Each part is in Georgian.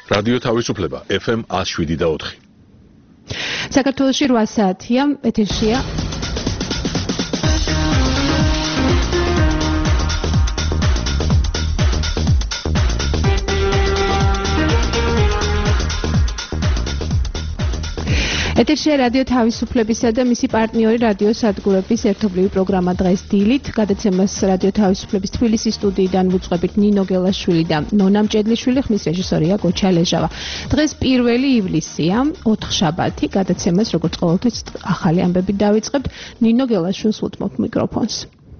რადიო თავისუფლება FM 107.4. საქართველოში 8 საათია, ეთერშია ეთერშია რადიო თავისუფლებისა და მისი პარტნიორი რადიო სადგურების ერთობლივი პროგრამა დღეს დილით. გადაცემას რადიო თავისუფლების თბილისის სტუდიიდან ვუძღვებით ნინო გელაშვილი და ნონა მჭედლიშვილი, ხმის რეჟისორია გოჩა ლეჟავა. დღეს 1 ივლისია, 4 შაბათი. გადაცემას როგორც ყოველთვის ახალი ამბებით დავიწყებთ. ნინო გელაშვილს უთმობთ მიკროფონს.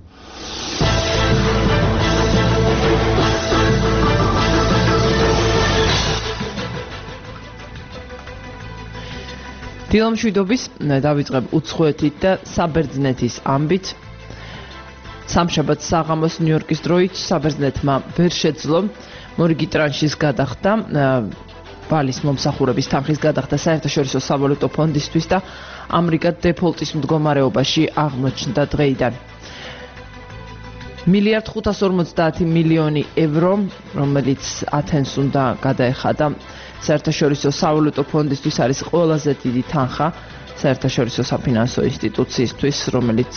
დილამშვიდობის დავიწყებ უცხოეთით და საბერძნეთის ამბით. სამშაბათს საღამოს ნიუ-იორკის დროით საბერძნეთმა ვერ შეძლო მორიგი ტრანშის გადახდა, ვალის მომსახურების თანხის გადახდა საერთაშორისო სავალუტო ფონდისთვის და ამერიკა დეფოლტის მდგომარეობაში აღმოჩნდა დღეიდან. 1,550 მილიონი ევრო, რომელიც ათენს უნდა გადაეხადა საერთაშორისო სავალუტო ფონდისთვის, არის ყველაზე დიდი თანხა საერთაშორისო საფინანსო ინსტიტუციისთვის, რომელიც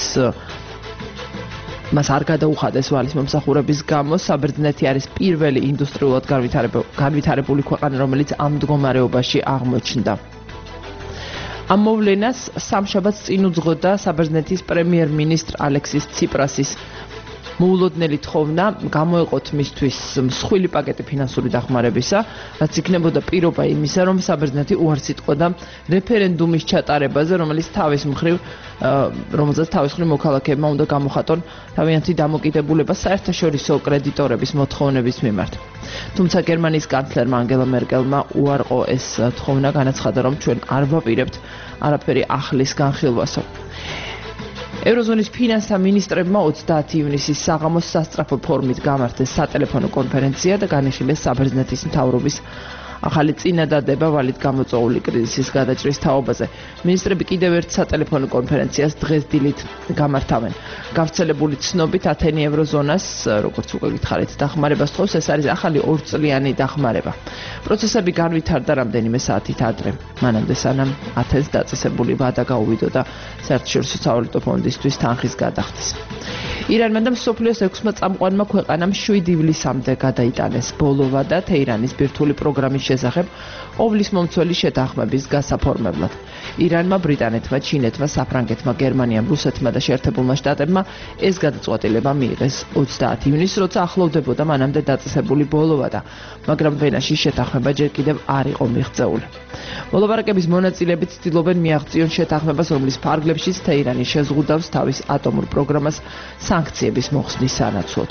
მას არ გადაუხადეს ვალის მომსახურების გამო. საბერძნეთი არის პირველი ინდუსტრიულად განვითარებული ქვეყანა, რომელიც ამ მდგომარეობაში აღმოჩნდა. ამ მოვლენას სამშაბათს წინ უძღოდა საბერძნეთის პრემიერ-მინისტრ ალექსის ციპრასის მოულოდნელი თხოვნა გამოეყოთ მისთვის მსხვილი პაკეტი ფინანსური დახმარებისა, რაც იქნებოდა პირობა იმისა, რომ საბერძნეთი უარს იტყოდა რეფერენდუმის ჩატარებაზე, რომელსაც თავის მხრივ მოქალაქეებმა უნდა გამოხატონ თავიანთი დამოკიდებულება საერთაშორისო კრედიტორების მოთხოვნების მიმართ. თუმცა გერმანიის კანცლერმა ანგელა მერკელმა უარყო ეს თხოვნა, განაცხადა, რომ ჩვენ არ ვაპირებთ არაფერი ახლის განხილვასო. ევროზონის ფინანსთა მინისტრებმა 30 ივნისის საღამოს სასწრაფო ფორმით გამართეს სატელეფონო კონფერენცია და განიხილეს საბერძნეთის მთავრობის ახალი წინადადება ვალით გამოწვეული კრიზისის გადაჭრის თაობაზე. მინისტრები კიდევ ერთ სატელეფონო კონფერენციას დღეს დილით გამართავენ. გავრცელებული ცნობით ათენი ევროზონას, როგორც უკვე გითხარით, დახმარებას თხოვს. ეს არის ახალი 2 წლიანი დახმარება. პროცესები განვითარდა რამდენიმე საათით ადრე. მანამდე სანამ ათენს დაწესებული ვადა გაუვიდოდა საერთაშორისო სავალუტო ფონდისთვის თანხის გადახდის. ირანმა და მსოფლიოს 6 წამყვანმა ქვეყანამ 7 ივლისამდე გადაიტანეს ბოლო ვადა თეირანის ბირთვული პროგრამის შესახებ ყოვლის მომცველი შეთანხმების გასაფორმებლად. ირანმა, ბრიტანეთმა, ჩინეთმა, საფრანგეთმა, გერმანიამ, რუსეთმა და შეერთებულმა შტატებმა ეს გადაწყვეტილება მიიღეს 30 ივნისს, როცა ახლოვდებოდა მანამდე დაწესებული ბოლო ვადა, მაგრამ ვენაში შეთანხმება ჯერ კიდევ არ იყო მიღწეული. მოლაპარაკების მონაწილეები ცდილობენ მიაღწიონ შეთანხმებას, რომლის ფარგლებშიც თეირანი შეზღუდავს თავის ატომურ პროგრამას სანქციების მოხსნის სანაცვლოდ.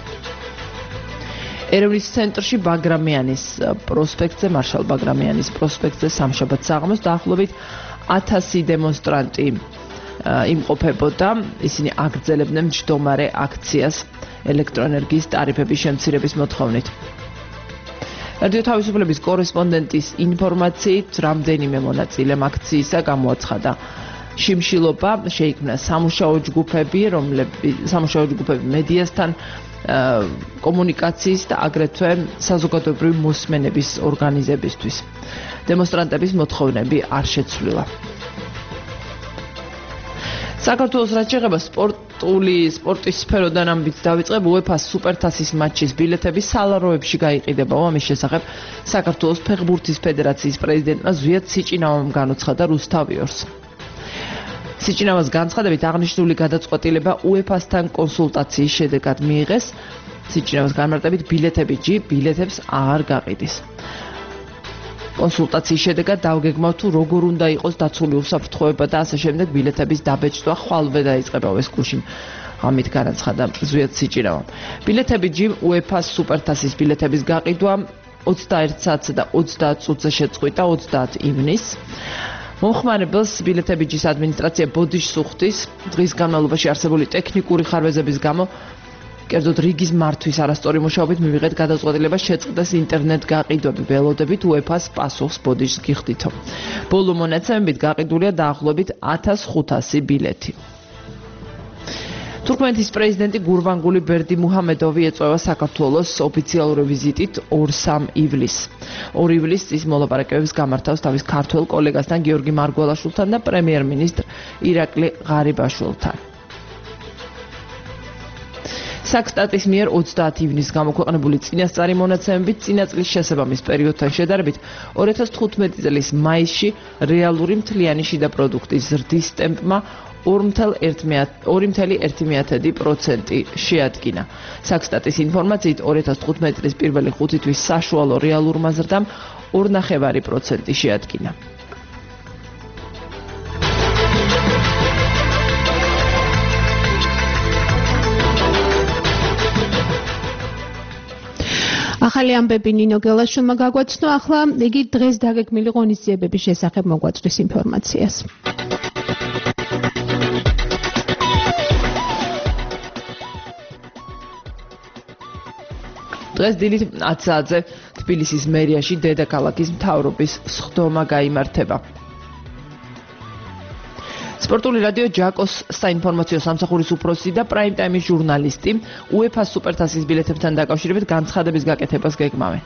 ერევნის ცენტრში ბაგრამიანის პროსპექტზე, მარშალ ბაგრამიანის პროსპექტზე სამშაბათ საღამოს დაახლოებით 1000 დემონსტრანტი იმყოფებოდა. ისინი აგრძელებდნენ მჯდომარე აქციას ელექტროენერგიის ტარიფების შემცირების მოთხოვნით. რადიო თავისუფლების კორესპონდენტის ინფორმაციით, რამდენიმე მონაწილემ აქციისა გამოაცხადა შიმშილობა, შეიქმნა სამუშაო ჯგუფები, მედიასთან კომუნიკაციის და აგრეთვე საზოგადოებრივი მოსმენების ორგანიზებისთვის. დემონსტრანტების მოთხოვნები არ შეცვლილა. საქართველოს რაც შეეხება სპორტის სფეროდან ამბით დავიწყებ, UEFA-ს სუპერთასის მატჩის ბილეთები სალაროებში გაიყიდება. ამის შესახებ საქართველოს ფეხბურთის ფედერაციის პრეზიდენტმა ზვიად სიჭინავამ განუცხადა რუსთავიორს. სიჭინავას განცხადებით აღნიშნული გადაწყვეტილება UEFA-სთან კონსულტაციის შედეგად მიიღეს. სიჭინავას განმარტებით ბილეთებს აღარ გაყიდის. კონსულტაციის შედეგად დავგეგმავთ თუ როგორ უნდა იყოს დაცული უსაფრთხოება და ასე შემდეგ ბილეთების დაბეჭდვა ხვალვე დაიწყება ეს გუშინ. ამით განაცხადა ზვიად სიჭინავამ. ბილეთები UEFA-ს სუპერთასის ბილეთების გაყიდვა 21 საათსა და 30 წუთზე შეწყვიტა 30 ივნისს. მომხმარებელს ბილეთების ადმინისტრაცია ბოდიშს უხდის დღის განმავლობაში არსებული ტექნიკური ხარვეზების გამო კერძოდ რიგის მართვის არასწორი მუშაობით მივიღეთ გადაწყვეტილება შეწყდეს ინტერნეტ გაყიდვები ველოდებით UEFA-ს პასუხს ბოდიშს გიხდითო. ბოლო მონაცემებით გაყიდულია დაახლოებით 1500 ბილეთი. თურქმენეთის პრეზიდენტი გურბანგული ბერდიმუჰამედოვი ეწევა საქართველოს ოფიციალური ვიზიტით 2-3 ივლისს. 2 ივლისს ის მოლაპარაკებებს გამართავს თავის ქართველ კოლეგასთან გიორგი მარგველაშვილთან და პრემიერ-მინისტრ ირაკლი ღარიბაშვილთან. საქსტატის მიერ 30 ივნისს გამოქვეყნებული წინასწარი მონაცემებით წინა წლის შესაბამის პერიოდთან შედარებით 2015 წლის მაისში რეალური მთლიანი შიდა პროდუქტის ზრდის ტემპმა 2.1% შეადგინა. საქსტატის ინფორმაციით 2015 წლის პირველი 5 თვის საშუალო რეალურმა ზრდამ 2.5% შეადგინა. ახალი ამბები ნინო გელაშვილმა გაგვაცნო, ახლა იგი დღეს დაგეგმილი ღონისძიებების შესახებ მოგვაწვდის ინფორმაციას. დღეს დილით 10 საათზე თბილისის მერიაში დედაქალაქის მთავრობის სხდომა გაიმართება. სპორტული რადიო ჯაკოს საინფორმაციო სამსახურის უფროსი და პრაიმ ტაიმის ჟურნალისტი UEFA სუპერთასის ბილეთებთან დაკავშირებით განცხადების გაკეთებას გეგმავენ.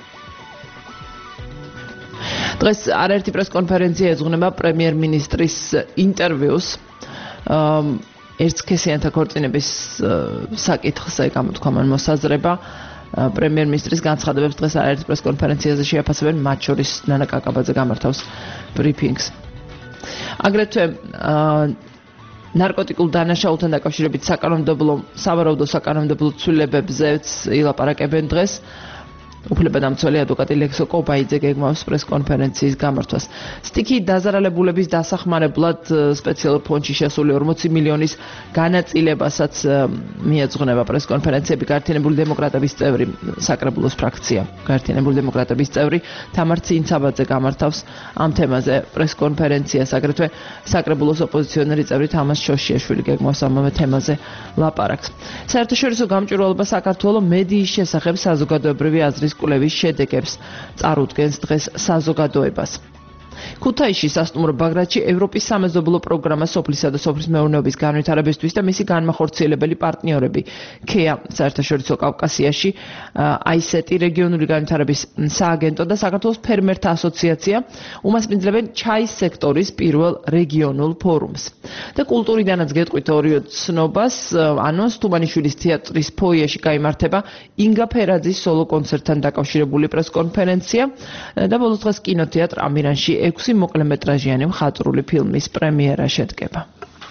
დღეს არაერთი პრესკონფერენცია ეძღვნება პრემიერ-მინისტრის ინტერვიუს ერთსქესიანთა ქორწინების საკითხზე გამოთქვამან მოსაზრება. პრემიერ-მინისტრის განცხადებებს დღეს არაერთ პრესკონფერენციაზე შეაფასებენ, მათ შორის ნანა კაკაბაძე გამართავს ბრიფინგს. აგრეთვე ნარკოტიკულ დანაშაულთან დაკავშირებით სავარაუდო საკანონმდებლო ცვლილებებზეც ილაპარაკებენ დღეს. უფლებადამცველი ადვოკატი ლექსო კობაიძე გეგმავს პრესკონფერენციის გამართვას. სტიქი დაზარალებულების დასახმარებლად სპეციალურ ფონდში შესული 40 მილიონის განაწილებასაც მიეძღვნება პრესკონფერენციები. გაერთიანებული დემოკრატების წევრი საკრებულოს ფრაქცია გაერთიანებული დემოკრატების წევრი თამარ ცინცაბაძე გამართავს ამ თემაზე პრესკონფერენციას. აგრეთვე საკრებულოს ოპოზიციონერი წევრი თამას შოშიაშვილი გეგმავს ამავე თემაზე ლაპარაკს. საერთაშორისო გამჭვირვალობა საქართველოს მედიის შესახებ საზოგადოებრივი აზრის კვლევის შედეგებს წარუდგენს დღეს საზოგადოებას. ქუთაისში სასტუმრო ბაგრატში ევროპის სამეზობლო პროგრამა სოფლისა და სოფლის მეურნეობის განვითარებისთვის და მისი განმახორციელებელი პარტნიორები ქეა საერთაშორისო კავკასიაში, აისეტი რეგიონული განვითარების სააგენტო და საქართველოს ფერმერთა ასოციაცია უმასპინძლებენ ჩაის სექტორის პირველ რეგიონულ ფორუმს. და კულტურიდანაც გეტყვით ორიო ცნობას, ანონს თუმანიშვილის თეატრის ფოიეში გაიმართება ინგა ფერაძის სოლო კონცერტთან დაკავშირებული პრესკონფერენცია და ბოლოს დღეს კინოთეატრ ამირანში 6 მოკლემეტრაჟიანი მხატვრული ფილმის პრემიერა შედგება.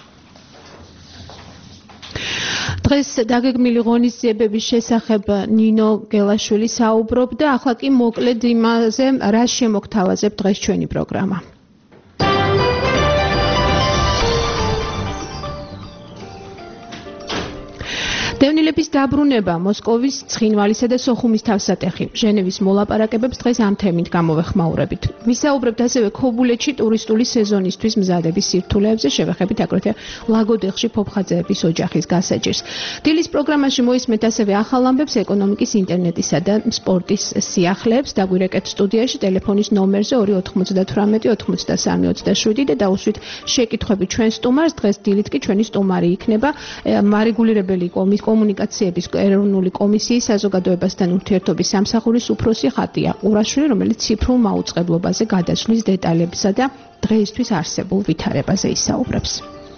დღეს დაგეგმილი ღონისძიებების შესახებ ნინო გელაშვილი საუბრობდა, ახლა კი მოკლედ იმაზე, რა შემოგთავაზებ დღეს ჩვენი პროგრამა. დევნილების დაბრუნება, მოსკოვის, ცხინვალისა და სოხუმის თავსატეხი. ჟენევის მოლაპარაკებებს დღეს ამ თემით გამოვეხმაურებით. ვისაუბრებთ ასევე ქობულეთში ტურისტული სეზონისთვის მზადების სირთულეებზე, შევეხებით აგრეთვე ლაგოდეხში ფოფხაძეების ოჯახის გასაჭირს. დილის პროგრამაში მოისმენთ ასევე ახალ ამბებს ეკონომიკის, ინტერნეტისა და სპორტის სიახლეებს. დაგვირეკეთ სტუდიაში ტელეფონის ნომერზე 298 93 და დაუსვით შეკითხვები ჩვენ სტუმარს. დღეს დილით კი ჩვენი სტუმარი იქნება მარეგულირებელი კომუნიკაციების ეროვნული კომისიის საზოგადოებასთან ურთიერთობის სამსახურის უფროსი ხატია ყურაშვილი, რომელიც ციფრულ მაუწყებლობაზე გადასვლის დეტალებსა და დღეისთვის არსებულ ვითარებაზე ისაუბრებს.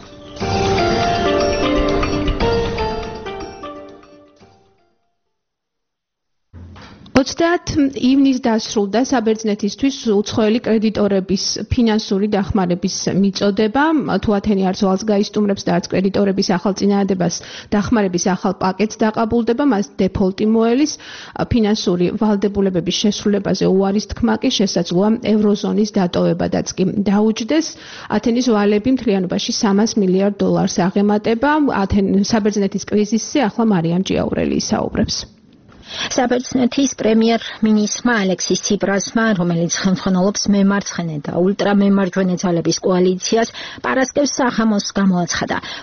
30 ივნისს დასრულდა საბერძნეთისთვის უცხოელი კრედიტორების ფინანსური დახმარების მიწოდება. თუ ათენი არც ვალს გაისტუმრებს და არც კრედიტორების ახალ წინააღმდეგობას დახმარების ახალ პაკეტს დაყაბულდება, მას დეფოლტი მოელის. ფინანსური ვალდებულებების შესრულებაზე უარის თქმა კი შესაძლოა ევროზონის დატოვებადაც კი დაუჯდეს. ათენის ვალები მთლიანობაში $300 მილიარდ აღემატება. საბერძნეთის კრიზისზე ახლა მარიამ ჭიაურელი ისაუბრებს. საბერძნეთის პრემიერ-მინისტრმა ალექსის ციპრასმა, რომელიც ხელმძღვანელობს მემარცხენე და ულტრამემარჯვენე ძალების კოალიციას, პარასკევს სახამოს გამოაცხადა, რომ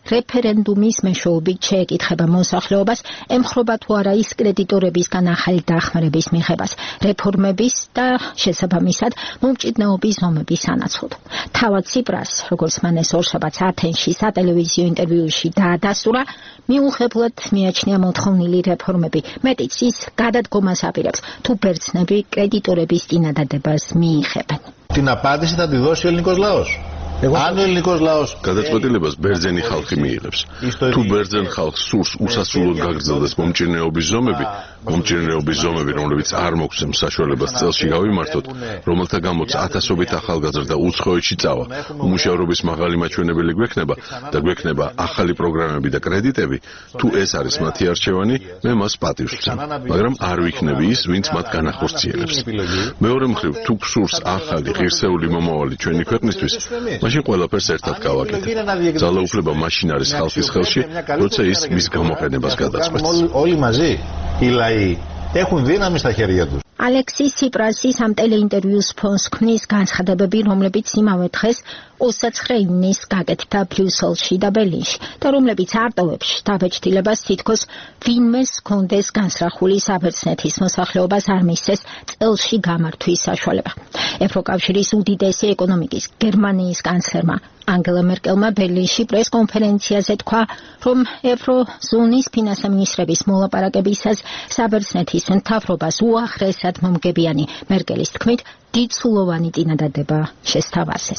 რეფერენდუმის მეშვეობით შეეკითხება მოსახლეობას, ემხრობა თუ არა ის კრედიტორებისგან ახალი დახმარების მიღებას, რეფორმების და შესაბამისად მომჭიდრეობის ზომების სანაცვლოდ. თავად ციპრას, როგორც მან ეს ორშაბათს ათენში სატელევიზიო ინტერვიუში დაადასტურა, მიუღებლად მიაჩნია მოთხოვნილი რეფორმები, მეტიც ის გადადგომას აპირებს, თუ ბერძნები კრედიტორების წინადადებას მიიღებენ. Την απάντηση θα τη δώσει ο ελληνικός λαός. Αν ο ελληνικός λαός გადაწყვეტილებას ბერძენი ხალხი მიიღებს. თუ ბერძენ ხალხს სურს უსასრულოდ გაგრძელდეს მომჭირნეობის ზომები, რომლებიც არ მოგცემს საშუალებას წელში გავიმართოთ, რომელთა გამოც ათასობით ახალგაზრდა უცხოეთში წავა, უმუშევრობის მაღალი მაჩვენებელი გვექნება და გვექნება ახალი პროგრამები და კრედიტები, თუ ეს არის მათი არჩევანი, მე მას პატივს ვცემ, მაგრამ არ ვიქნები ის, ვინც მათ განახორციელებს. მეორე მხრივ, თუ გსურს ახალი ღირსეული მომავალი ჩვენი ქვეყნისთვის, მაშინ ყველაფერს ერთად გავაკეთებ. ძალაუფლება მაშინ არის ხალხის ხელში, როცა ის მის გამოყენებას გადაწყვეტს. Όλοι μαζί οι λαοί έχουν δύναμη στα χέρια τους. ალექსის ციპრასის ამ ტელეინტერვიუს ფონს ქმნის განცხადებები, რომლებიც იმავე დღეს 29 ივნისს გაკეთდა ბრიუსელში და ბერლინში და რომლებიც არტოვებს დაბეჭდილებას თითქოს ვინმეს ჰქონდეს განსრახული საბერძნეთის მოსახლეობას არ მისცეს წელში გამართვის საშუალება. ევროკავშირის უდიდესი ეკონომიკის გერმანიის კანცლერმა ანგელა მერკელმა ბერლინში პრესკონფერენციაზე თქვა, რომ ევროზონის ფინანსამინისტრების მოლაპარაკებისას საბერძნეთის მთავრობას უახლესად მომგებიანი მერკელის თქმით დიდსულოვანი წინადადება შესთავაზეს.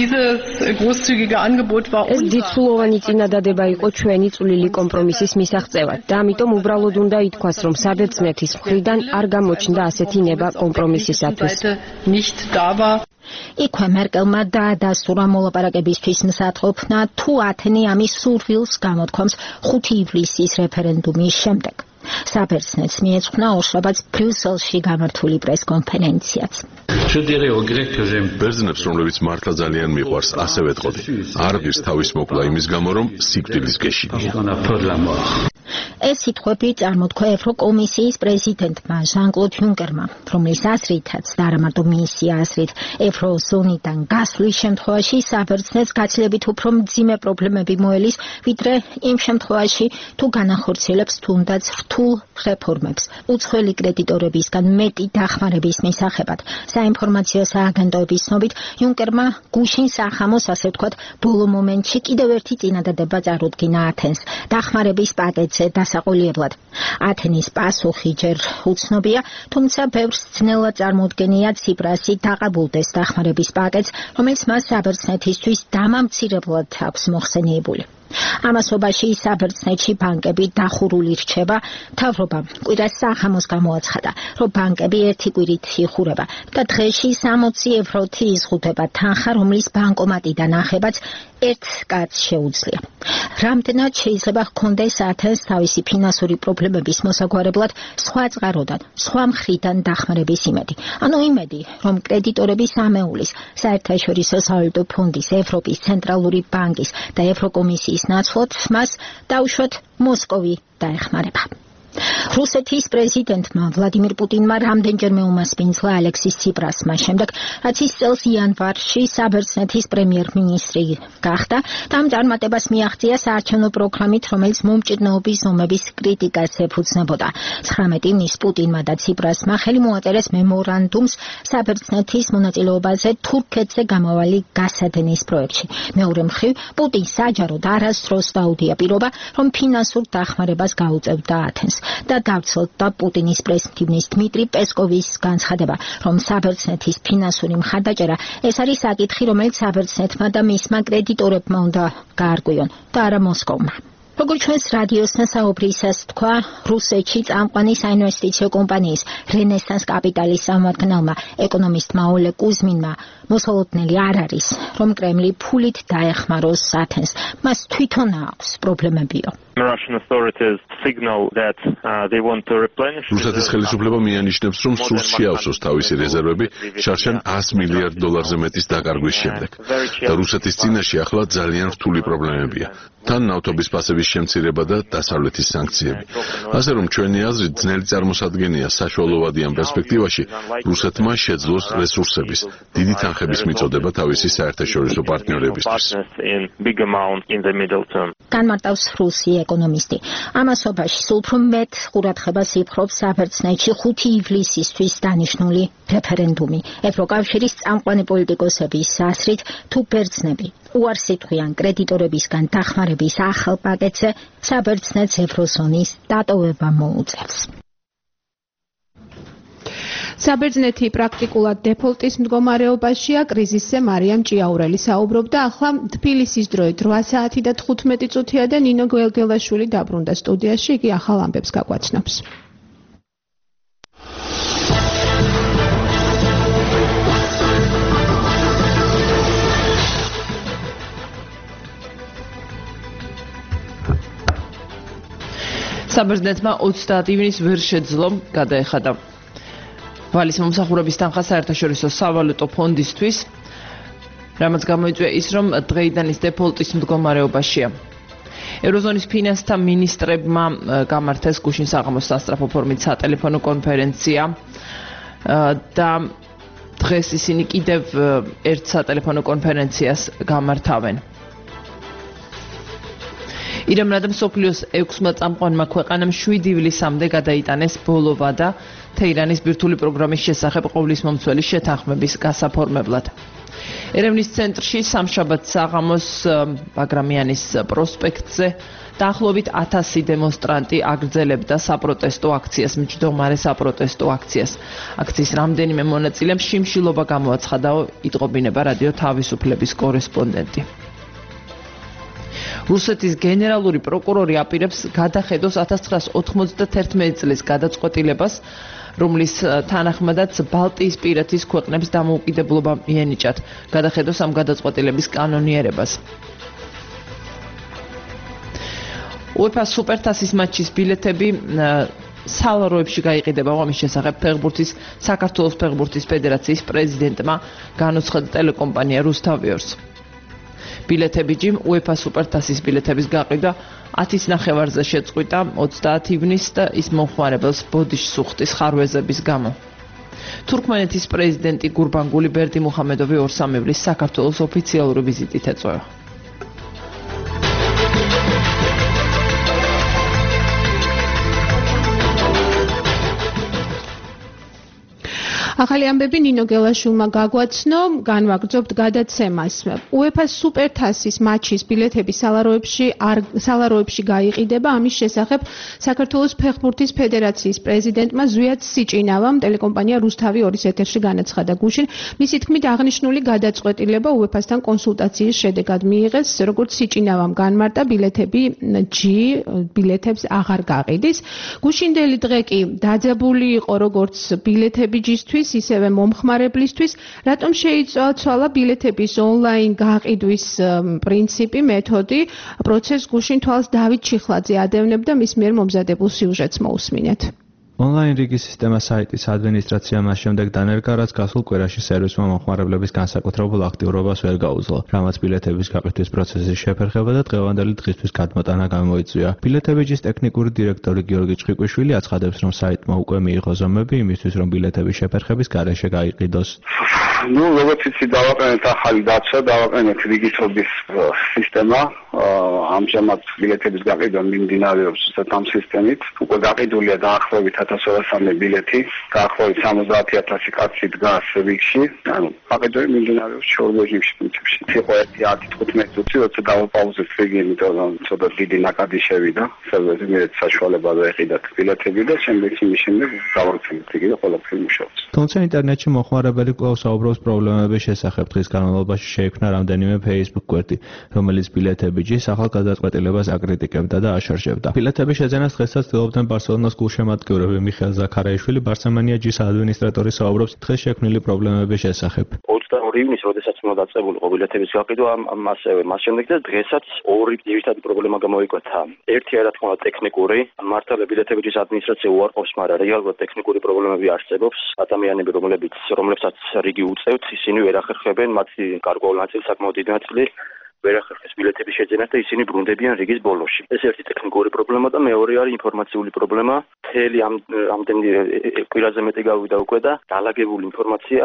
ეს დიდსულოვანი წინადადება იყო ჩვენი წვლილი კომპრომისის მისაღწევად და ამიტომ უბრალოდ უნდა ითქვას, რომ საბერძნეთის მხრიდან არ გამოჩნდა ასეთი ნება კომპრომისისათვის. იქვე მერკელმა დაადასტურა მოლაპარაკებისთვის მსათხოფნა, თუ ათენი ამის სურვილს გამოთქვამს 5 ივლისის რეფერენდუმის შემდეგ. საბერძნეთს მიეძღვნა ორშაბათს ბრიუსელში გამართული პრესკონფერენციაც. ბერძნებს, რომლებიც მართლა ძალიან მიყვარს, ასე ვეტყოდი. არ ღირს თავის მოკლა იმის გამო, რომ სიკვდილის გეშინია. ეს სიტყვები წარმოთქვა ევროკომისიის პრეზიდენტმა ჟან-კლოდ იუნკერმა, რომლის აზრითაც და არა მარტო მისი აზრით, ევროზონიდან გასვლის შემთხვევაში საბერძნეთს გაცილებით უფრო მძიმე პრობლემები მოელის, ვიდრე იმ შემთხვევაში, თუ განახორციელებს თუნდაც რთულ რეფორმებს. უცხოელი კრედიტორებისგან მეტი დახმარების მისაღებად. საინფორმაციო სააგენტოების ცნობით, იუნკერმა გუშინ სახამოს, ასე ვთქვათ, ბოლო მომენტში კიდევ ერთი წინადადება წარუდგინა ათენს. დახმარების პაკეტზე დასაყოლებლად. ათენის პასუხი ჯერ უცნობია, თუმცა ბევრს ძნელად წარმოუდგენია ციპრასი დაყაბულდეს დახმარების პაკეტს, რომელიც მას საბერძნეთისთვის დამამცირებლად აქვს მოხსენიებული. ამასობაში საბერძნეთში ბანკები დახურული რჩება, მთავრობამ კვირას სახამოს გამოაცხადა, რომ ბანკები ერთი კვირით იხურება და დღეში 60 ევროთი იზღუდება თანხა, რომლის ბანკომატიდან ახებაც ერთ კაცს შეუძლია. რამდენად შეიძლება ჰქონდეს ათენს თავისი ფინანსური პრობლემების მოსაგვარებლად სხვა წყაროდან, სხვა მხრიდან დახმარების იმედი. ანუ იმედი, რომ კრედიტორების ამეულის, საერთაშორისო სავალუტო ფონდის, ევროპის ცენტრალური ბანკის და ევროკომისიის ნაცვლად მას დაუშვათ მოსკოვი დაეხმარება. რუსეთის პრეზიდენტმა ვლადიმირ პუტინმა რამდენჯერმე უმასპინძლა ალექსის ციპრასმა შემდეგ, რაც ის წელს იანვარში საბერძნეთის პრემიერ-მინისტრი გახდა და ამ წარმატებას მიაღწია საარჩევნო პროგრამით, რომელიც მომჭიდრეობის ზომების კრიტიკას ეფუძნებოდა. 19 ივნისს პუტინმა და ციპრასმა ხელი მოაწერეს მემორანდუმს საბერძნეთის მონაწილეობაზე თურქეთზე გამავალი გასადენის პროექტში. მეორე მხრივ, პუტინს საჯაროდ არასდროს დაუდია პირობა, რომ ფინანსურ დახმარებას გაუწევდა ათენს. და დავცლდა პუტინის პრესმდივნის დმიტრი პესკოვის განცხადება, რომ საბერძნეთის ფინანსური მხარდაჭერა ეს არის საკითხი, რომელიც საბერძნეთმა და მისმა კრედიტორებმა უნდა გაარკვიონ და არა მოსკოვმა. როგორც ჩვენს რადიოს საუბრისას თქვა, რუსეთში წამყვანი საინვესტიციო კომპანიის რენესანს კაპიტალის სამართალმა ეკონომისტმა ოლე კუზმინმა მოსალოდნელი არ არის, რომ კრემლი ფულით დაეხმაროს ათენს. მას თვითონ აქვს პრობლემებიო. რუსეთის ხელისუფლება მიანიშნებს, რომ სურს შეავსოს თავისი რეზერვები შარშან $100 მილიარდ მეტის დაკარგვის შემდეგ და რუსეთის წინაშე ახლა ძალიან რთული პრობლემებია. თან ნავთობის პასების შემცირება და დასავლეთის სანქციები. ასე რომ ჩვენი აზრით ძნელი წარმოსადგენია საშუალოვადიან პერსპექტივაში რუსეთმა შეძლოს რესურსების დიდი თანხების მიწოდება თავისი საერთაშორისო პარტნიორებისთვის. განმარტავს რუსი ეკონომისტი. ამასობაში სულ უფრო მეტ ყურადღებას იპყრობს საბერძნეთში 5 ივლისისთვის დანიშნული რეფერენდუმი. ევროკავშირის წამყვანი პოლიტიკოსების აზრით, თუ ბერძნები უარს იტყვიან კრედიტორებისგან დახმარების ახალ პაკეტზე, საბერძნეთს ევროზონის დატოვება მოუწევს. საბერძნეთი პრაქტიკულად დეფოლტის მდგომარეობაშია. კრიზისზე მარიამ ჭიაურელი საუბრობდა. ახლა თბილისის დროით 8 საათი და 15 წუთია და ნინო გველგელაშვილი დაბრუნდა სტუდიაში. იგი ახალ ამბებს გაგვაცნობს. საბერძნეთმა 30 ივნისს ვერ შეძლო გადაეხადა ვალის მომსახურების თანხა საერთაშორისო სავალუტო ფონდისთვის, რამაც გამოიწვია ის, რომ დღეიდან ის დეფოლტის მდგომარეობაშია. ევროზონის ფინანსთა მინისტრებმა გამართეს გუშინ საღამოს სასწრაფო ფორმით სატელეფონო კონფერენცია და დღეს ისინი კიდევ ერთ სატელეფონო კონფერენციას გამართავენ. ირანმა და მსოფლიოს 6 წამყვანმა ქვეყანამ 7 ივლისამდე გადაიტანეს ბოლო ვადა თეირანის ბირთვული პროგრამის შესახებ ყოვლის მომცველი შეთანხმების გასაფორმებლად. ერევნის ცენტრში სამშაბათ საღამოს ბაგრამიანის პროსპექტზე დაახლოებით 1000 დემონსტრანტი აგრძელებდა საპროტესტო აქციას, მჯდომარე საპროტესტო აქციას. აქციის რამდენიმე მონაწილემ შიმშილობა გამოაცხადა, იტყობინება რადიო თავისუფლების კორესპონდენტი. რუსეთის გენერალური პროკურორი აპირებს გადახედოს 1991 წლის გადაწყვეტილებას, რომლის თანახმადაც ბალტიისპირეთის ქვეყნებს დამოუკიდებლობა მიენიჭათ. გადახედოს ამ გადაწყვეტილების კანონიერებას. UEFA სუპერთასის მატჩის ბილეთები სალაროებში გაიყიდება. ამის შესახებ საქართველოს ფეხბურთის ფედერაციის პრეზიდენტმა განუცხადა ტელეკომპანია რუსთავიორს. ბილეთები ჯიმ UEFA სუპერთასის ბილეთების გაყიდვა 10-ის ნახევარზე შეწყვიტა 30 ივნისს და ის მომხმარებელს ბოდიშს უხდის ხარვეზების გამო. თურქმენეთის პრეზიდენტი გურბანგული ბერდიმუხამედოვი 2 ივლისს საქართველოს ოფიციალური ვიზიტით ეწევა. ახალი ამბები ნინო გელაშვილმა გაგვაცნო, განვაგრძობთ გადაცემას. UEFA სუპერთასის მატჩის ბილეთები სალაროებში გაიყიდება. ამის შესახებ საქართველოს ფეხბურთის ფედერაციის პრეზიდენტმა ზვიად სიჭინავამ ტელეკომპანია რუსთავი-2-ის ეთერში განაცხადა გუშინ. მისი თქმით, აღნიშნული გადაწყვეტილება UEFA-სთან კონსულტაციის შედეგად მიიღეს, როგორც სიჭინავამ განმარტა, ბილეთებს აღარ გაყიდის. გუშინდელი დღე კი დაძაბული იყო როგორც ბილეთები ჯისთვის, ისევე მომხმარებლისთვის, რატომ შეიცვალა ბილეთების ონლაინ გაყიდვის პრინციპი, მეთოდი. პროცესს გუშინ თვალს დავით ჩიხლაძე ადევნებდა, მის მიერ მომზადებულ სიუჟეტს მოусმინეთ. ონლაინ რიგის სისტემა საიტის ადმინისტრაცია მას შემდეგ დანერგა, რაც გასულ კვირაში სერვისმა მომხმარებლების განსაკუთრებულ აქტიურობას ვერ გაუძლო, რამაც ბილეთების გაყიდვის პროცესის შეფერხება და დღევანდელი დღისთვის გადმოტანა გამოიწვია. ბილეთებიჯის ტექნიკური დირექტორი გიორგი ჭყიყვიშვილი აცხადებს, რომ საიტმა უკვე მიიღო ზომები იმისთვის, რომ ბილეთების შეფერხების გარეშე გაიყიდოს. როგორც იცი, დავაყენეთ ახალი დაცვა, დავაყენეთ რიგითობის სისტემა. ამჟამად ბილეთების გაყიდვა მიმდინარეობს ამ სისტემით. უკვე გაყიდულია დაახლოებით 1200 ბილეთი, დაახლოებით 70000 კაცი დგას რიგში. ანუ გაყიდვა მიმდინარეობს შორ რეჟიმში პრინციპში. იყო 10-15 წუთი, როცა დავაპაუზეთ რიგი, იმიტომ რომ ცოტა დიდი ნაკადი შევიდა. სერვერზე მიეც საშუალება დაეყიდათ ბილეთები და შემდეგ იმის შემდეგ გავარცხნით რიგი და ყველაფერი მუშაობს. თუმცა ინტერნეტში მომხმარებელი კვლავ საუბრობს პრობლემების შესახებ. დღის განმავლობაში შეიქმნა რამდენიმე Facebook გვერდი, რომელიც ბილეთებიჯის ახალ გადაწყვეტილებას აკრიტიკებდა და აშორშებდა. ბილეთების შეძენას დღესაც ცდილობდნენ ბარსელონას გულშემატკივრები მიხეილ ზაქარაიშვილი, ბარსამანია-ჯის ადმინისტრატორი საუბრობს დღეს შექმნილი პრობლემების შესახებ. 22 ივნისს, როდესაც მოდაწებული იყო ბილეთების გაყიდვა, მას შემდეგ და დღესაც ორი ძირითადი პრობლემა გამოიკვეთა. ერთია რა თქმა უნდა ტექნიკური, მართალია ბილეთების ადმინისტრაცია უარყოფს, მაგრამ რეალურად ტექნიკური პრობლემები არსებობს. ადამიანები, რომლებსაც რიგი უწევთ, ისინი ვერ ახერხებენ მათი გარკვეულ ნაწილს, საკმაოდ დიდ ნაწილი ვერ ახერხეს ბილეთების შეძენას და ისინი ბრუნდებიან რიგის ბოლოში. ეს ერთი ტექნიკური პრობლემა და მეორე არის ინფორმაციული პრობლემა. მთელი ამდენი კვირაზე მეტი გავიდა უკვე და დალაგებული ინფორმაცია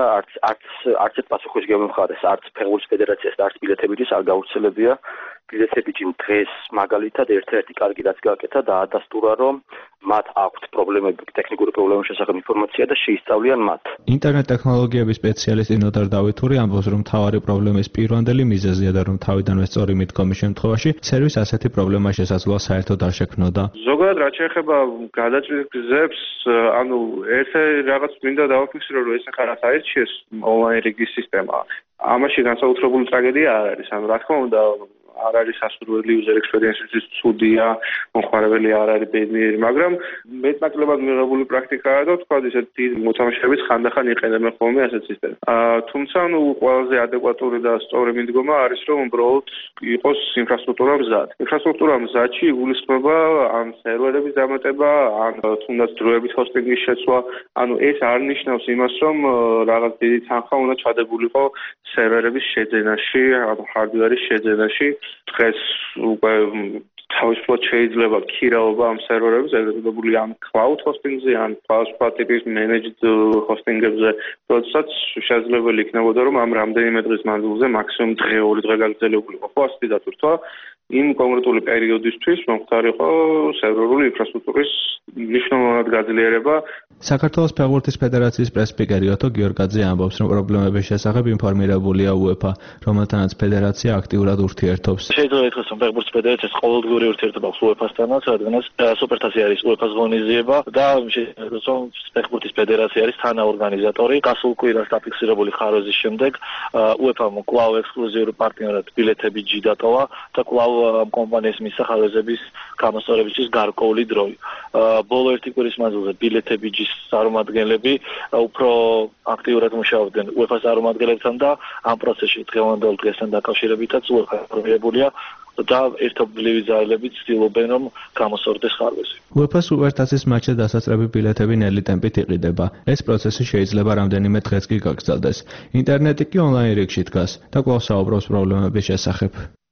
არც ერთ პასუხისმგებელი მხარეს, არც ფეხბურთის ფედერაციას და არც ბილეთებიჯის არ გავრცელებია. ბილეთებიჯი დღეს მაგალითად ერთ-ერთი კარგი რაც გააკეთა და ადასტურა, რომ მათ აქვთ პრობლემები, ტექნიკური პრობლემების შესახებ ინფორმაცია და შეისწავლიან მათ. ინტერნეტ ტექნოლოგიების სპეციალისტი ნოდარ დავითური ამბობს, რომ მთავარი პრობლემის პირვანდელი მიზეზია და რომ თავიდანვე სწორი მიდგომის შემთხვევაში სერვის ასეთი პრობლემა შესაძლოა საერთოდ არ შექმნოდა. ზოგადად რაც შეეხება გადაწყვეტ გზებს, ანუ ერთ რაღაც მინდა დავაფიქსირო, რომ ეს ახლა რაც აირჩიეს ონლაინ რიგის სისტემა. ამაში განსაკუთრებული ტრაგედია არ არის, ანუ რა თქმა უნდა არ არის სასურველი user experience-ის ცუდია, მომხმარებელი არ არის ბედნიერი, მაგრამ მეტნაკლებად მიღებული პრაქტიკაა და თქვა ისეთ დიდ მოთამაშეებს ხანდახან იყენებენ ხოლმე ასეთ სისტემას. თუმცა ნუ ყველაზე ადეკვატური და სწორი მიდგომა არის, რომ უბრალოდ იყოს ინფრასტრუქტურა მზად. ინფრასტრუქტურა მზადში იგულისხმება ან სერვერების დამატება, ან თუნდაც დროებით ჰოსტინგის შეცვლა. ანუ ეს არ ნიშნავს იმას, რომ რაღაც დიდი თანხა უნდა ჩადებულიყო სერვერების შეძენაში, ან ჰარდვერის შეძენაში. დღეს უკვე თავისუფლად შეიძლება ქირაობა ამ სერვერების ეგრეთებული ან cloud hosting-ზე, ან სხვა ტიპის managed hosting-ებზე, როდესაც შესაძლებელი იქნებოდა, რომ ამ რამდენიმე დღის მანძილზე მაქსიმუმ დღე-ორი დღე გაგრძელებულიყო. ხო, ასეთი დათვრთვა იმ კონკრეტული პერიოდისთვის მომხდარიყო სერვერული ინფრასტრუქტურის მნიშვნელოვნად გაძლიერება. საქართველოს ფეხბურთის ფედერაციის პრეს-სპიკერი ოტო გიორგაძე ამბობს, რომ პრობლემების შესახებ ინფორმირებულია UEFA, რომელთანაც ფედერაცია აქტიურად ურთიერთობს. შეიძლება ითქვას, რომ ფეხბურთის ფედერაციას ყოველდღიური ურთიერთობა აქვს UEFA-სთანაც, რადგანაც სუპერთასი არის UEFA-ს ღონისძიება და შეიძლება ფეხბურთის ფედერაცია არის თანაორგანიზატორი. გასულ კვირას დაფიქსირებული ხარვეზის შემდეგ UEFA-მ კვლავ ექსკლუზიურ პარტნიორად ბილეთებიჯი დატოვა და კვლავ ამ კომპანიის მისახარეზების გამოსწორებისთვის გარკვეული დროი. ბოლო ერთი კვირის მანძილზე ბილეთებიჯის წარმომადგენლები უფრო აქტიურად მუშაობდნენ UEFA-ს წარმომადგენლებთან და ამ პროცესში დღევანდელ დღესთან დაკავშირებითაც UEFA ინფორმირებულია და ერთობლივი ძალებით ცდილობენ, რომ გამოსწორდეს ხარვეზი. UEFA-ს სუპერთასის მატჩზე დასაწყრები ბილეთები ნელი ტემპით იყიდება. ეს პროცესი შეიძლება რამდენიმე დღეც კი გაგრძელდეს. ინტერნეტი კი ონლაინ რიგში დგას და კვლავ საუბრობს პრობლემების შესახებ.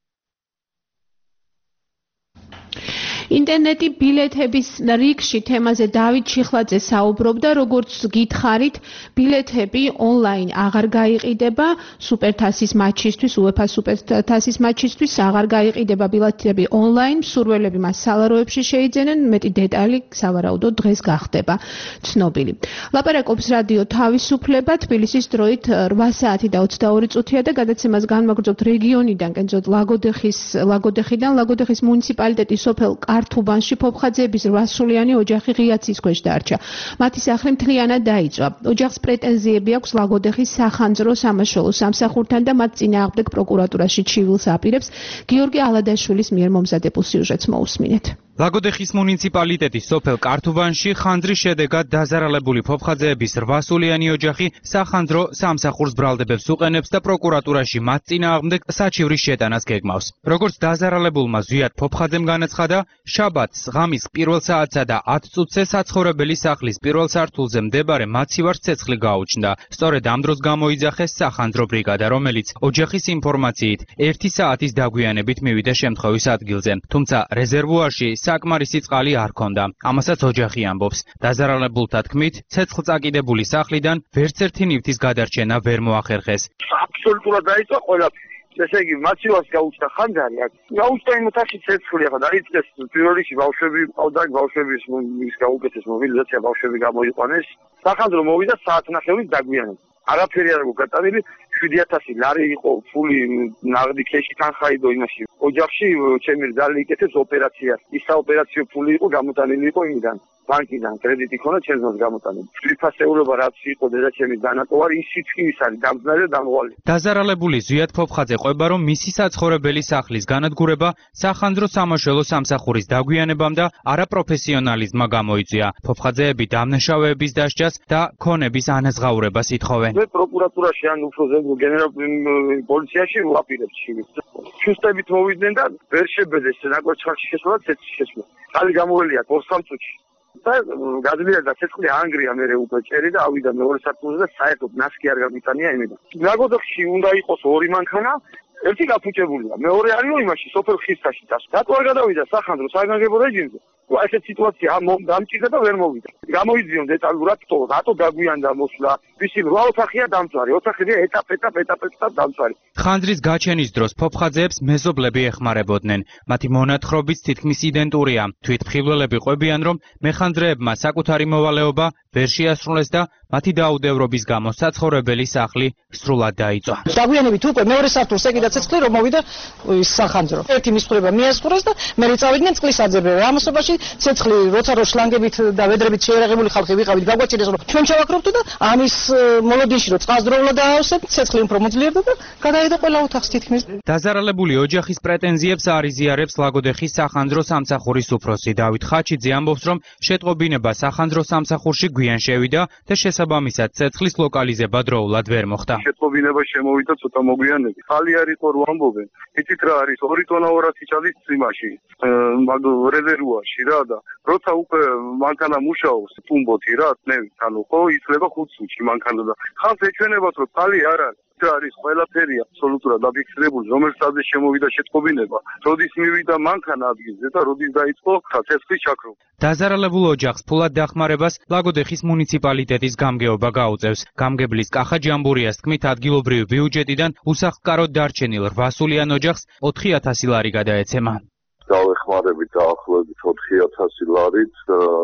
ინტერნეტი ბილეთების რიგში თემაზე დავით ჩიხლაძე საუბრობდა, როგორც გითხარით, ბილეთები ონლაინ აღარ გაიყიდება სუპერთასის მატჩისთვის, UEFA სუპერთასის მატჩისთვის აღარ გაიყიდება ბილეთები ონლაინ, მსურველები მას სალაროებში შეიძენენ, მეტი დეტალი სავარაუდოდ დღეს გახდება ცნობილი. ლაპარაკობს რადიო თავისუფლება, თბილისის დროით 8 საათი და 22 წუთია და გადაცემას განმაგრძობთ რეგიონიდან, კერძოდ ლაგოდეხის მუნიციპალიტეტის სოფელ კართუბანში ფოფხაძეების 8-სულიანი ოჯახი ღიაცის ქვეშ დარჩა. მათი სახლი მთლიანად დაიწვა. ოჯახს პრეტენზიები აქვს ლაგოდეხის სახანძრო სამაშველო სამსახურთან და მათ წინააღმდეგ პროკურატურაში ჩივილს აპირებს. გიორგი ალადაშვილის მიერ მომზადებულ სიუჟეტს მოусმინეთ. ლაგოდეხის მუნიციპალიტეტის სოფელ კართუბანში ხანძრის შედეგად დაზარალებული ფოფხაძეების 8-სულიანი ოჯახი სახანძრო სამსახურს ბრალდებებს უყენებს და პროკურატურაში მათ წინააღმდეგ საჩივრის შეტანას გეგმავს. როგორც დაზარალებულმა ზვიად ფოფხაძემ განაცხადა, შაბათს ღამის 1 საათსა და 10 წუთზე საცხოვრებელი სახლის პირველ სართულზე მდებარე მაცივარს ცეცხლი გაუჩნდა. სწორედ ამ დროს გამოიძახეს სახანძრო ბრიგადა, რომელიც ოჯახის ინფორმაციით 1 საათის დაგვიანებით მივიდა შემთხვევის ადგილზე. თუმცა რეზერვუარში საკმარისი წყალი არ ჰქონდა. ამასაც ოჯახი ამბობს. დაზარალებულთა თქმით, ცეცხლწაკიდებული სახლიდან ვერცერთი ნივთის გადარჩენა ვერ მოახერხეს. აბსოლუტურად დაიწყო ყველაფერი. ესე იგი, მაცივარს გაუჩნდა ხანძარი, გაუჩნდა იმ ოთახში ცეცხლი, ახლა დაიწყეს პირველ რიგში ბავშვები ყავდა, ბავშვების ის გაუკეთეს მობილიზაცია, ბავშვები გამოიყვანეს. სახანძრო მოვიდა საათნახევრის დაგვიანებით. არაფერი არ გაგატანილი, 7000 ლარი იყო ფული ნაღდი ქეში თანხაიდო იმაში. ოჯახში ჩემი ძალი იკეთებს ოპერაციას. ის საოპერაციო ფული იყო გამოტანილი იყო იმიდან. ბანკიდან კრედიტი ქონდა ჩემს გამოტანილი. ფასეულობა რაც იყო დედაჩემის დანატოვარი, ისიც კი ის არის დამძნარი და დამღვალი. დაზარალებული ზვიად ფოფხაძე ყვება, რომ მისი საცხოვრებელი სახლის განადგურება სახანძრო სამაშველო სამსახურის დაგვიანებამ და არაპროფესიონალიზმმა გამოიწვია. ფოფხაძეები დამნაშავეების დასჯას და ქონების ანაზღაურებას ითხოვენ. მე პროკურატურაში ან უფრო ზემო გენერალ პოლიციაში ვაპირებ ჩივით. ჩუსტებით მოვიდნენ და ვერ შებედეს ნაკოჩხალში შესვლა და ცეცხლში შესვლა. ხალი გამოველია 2-3 წუთში. და გაძლიერდა ცეცხლი ანგრია მე უკვე ჭერი და ავიდა მეორე სართულზე და საერთოდ ნასკი არ გამიტანია იმედა. ლაგოდეხში უნდა იყოს 2 მანქანა, ერთი გაფუჭებულია, მეორე არისო იმაში სოფელ ხისკაში და რატო არ გადავიდა სახანძრო საგანგებო რეჟიმზე? ესეთ სიტუაცია გამჭირდა და ვერ მოვიდა. გამოიძიონ დეტალურად რატო გაგვიანდა მოსვლა, ვისი რა ოთახია დამწვარი, ოთახია ეტაპ-ეტაპ დამწვარი. ხანძრის გაჩენის დროს ფოფხაძეებს მეზობლები ეხმარებოდნენ. მათი მონათხრობით თითქმის იდენტურია. თვითმხილველები ყვებიან, რომ მეხანძრეებმა საკუთარი მოვალეობა ვერ შეასრულეს და მათი დაუდევრობის გამო საცხოვრებელი სახლი სრულად დაიწვა. დაგვიანებით უკვე მეორე სართულს ეკიდა ცეცხლი, რომ მოვიდა სახანძრო. ერთი მისწრება მიასწრეს და მე წავიდნენ წყლის აძებრება. ამასობაში ცეცხლი როცა რო შლანგებით და ვედრებით შეერაღებული ხალხი ვიყავით, გაგვაჭირეს რომ ჩვენ ჩავაქრობთ და ამის მოლოდინში რომ წყალდროულად დაავსებთ, ცეცხლი უფრო მოძლიერდა და გადაედა ყველა ოთახს თითქმის. დაზარალებული ოჯახის პრეტენზიებს არ იზიარებს ლაგოდეხის სახანძრო სამსახურის უფროსი დავით ხაჩიძე ამბობს, რომ შეტყობინება სახანძრო სამსახურში გვიან შევიდა და შესაბამისად ცეცხლის ლოკალიზება დროულად ვერ მოხდა. შეტყობინება შემოვიდა ცოტა მოგვიანებით. ხალი არის ხო რო ამბობენ. იცით რა არის 2 ტონა 200 ჭალის წვიმაში, მაგ რეზერვუარში რა და როცა უკვე მანქანა მუშაობს ტუმბოთი რა, ნევით, ანუ ხო იცლება 5 წუთში მანქანა და ხალხს ეჩვენებათ რომ ხალი არ არის. არის ყველაფერი აბსოლუტურად დაფიქსირებული, რომელსაც შემოვიდა შეტყობინება, როდის მივიდა მანქანა ადგილზე და როდის დაიწყო ცეცხლის ჩაქრობა. დაზარალებულ ოჯახს ფულად დახმარებას ლაგოდეხის მუნიციპალიტეტის გამგეობა გაუწევს. გამგებლის კახა ჯამბურიას თქმით, ადგილობრივი ბიუჯეტიდან უსახლკაროდ დარჩენილ 8 სულიან ოჯახს 4000 ლარი გადაეცემა. დავეხმარებით დაახლოებით 4000 ლარით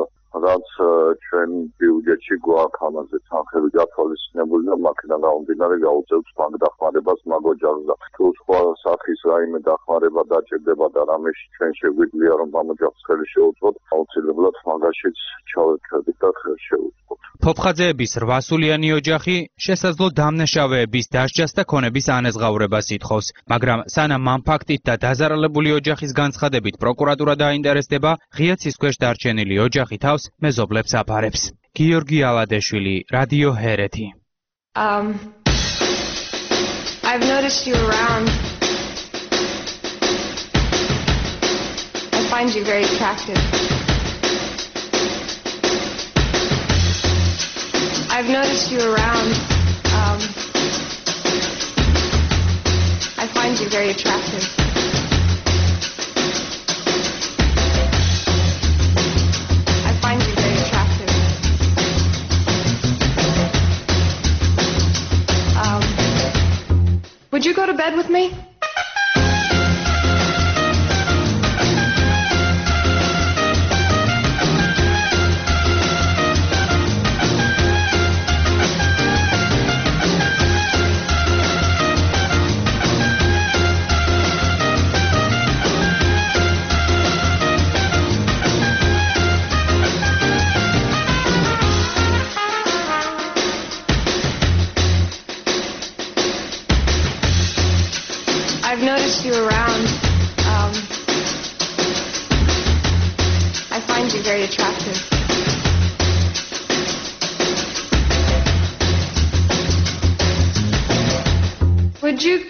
რაც ჩვენ ბიუჯეტში გვაქვს ამაზე თანხები გათვალისწინებული და მაქედან გამომდინარე გაუწევთ მაგ დახმარებას მაგ ოჯახს და თუ სხვა სახის რაიმე დახმარება დაჭირდება და რამეში ჩვენ შეგვიძლია რომ ამ ოჯახს ხელი შეუწყოთ, აუცილებლად მაგაშიც ჩავერთვებით და ხელი შეუწყოთ. ფოფხაძეების 8 სულიანი ოჯახი შესაძლო დამნაშავეების დასჯას და ქონების ანაზღაურებას ითხოვს, მაგრამ სანამ ამ ფაქტით და დაზარალებული ოჯახის განცხადებით პროკურატურა დაინტერესდება, ღია ცის ქვეშ დარჩენილი ოჯახი თავს მეზობლებს აფარებს. გიორგი ალადეშვილი, რადიო ჰერეთი. I've noticed you around. I find you very attractive. I've noticed you around. I find you very attractive. Would you go to bed with me? I've noticed you around. I find you very attractive. Would you,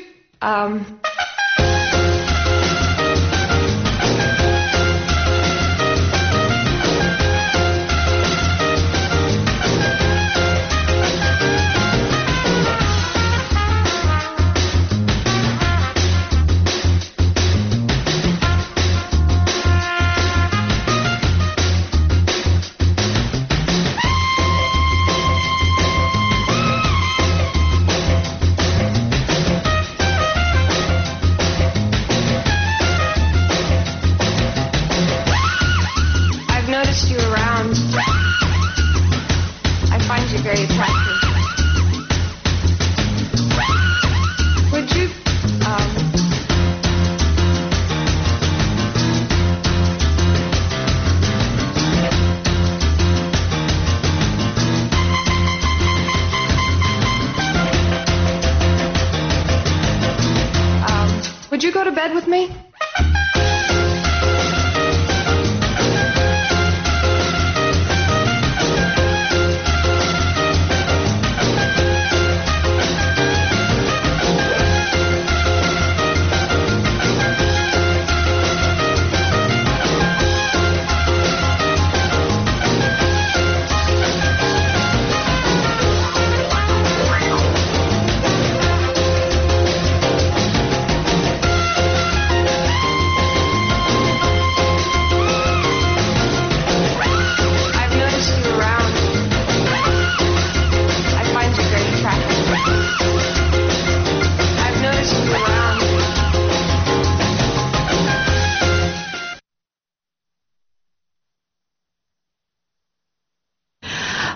would you go to bed with me?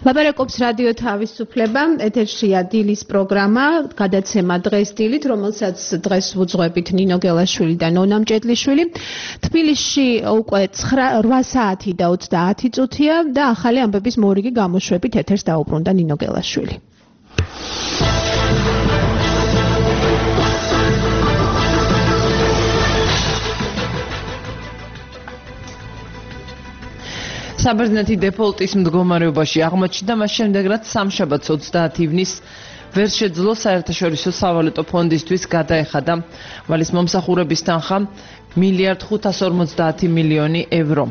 ლაპარაკობს რადიო თავისუფლება, ეთერშია დილის პროგრამა, გადაცემა დღეს დილით, რომელსაც დღეს ვუძღვებით ნინო გელაშვილი და ნონა მჭედლიშვილი. თბილისში უკვე 8 საათი და 30 წუთია და ახალი ამბების მორიგი გამოშვებით ეთერს დაუბრუნდა ნინო გელაშვილი. საბერძნეთი დეფოლტის მდგომარეობაში აღმოჩნდა მას შემდეგ, რაც სამშაბათს 30 ივნისს ვერ შეძლო საერთაშორისო სავალუტო ფონდისთვის გადაეხადა ვალის მომსახურების თანხა 1,550 მილიონი ევრო.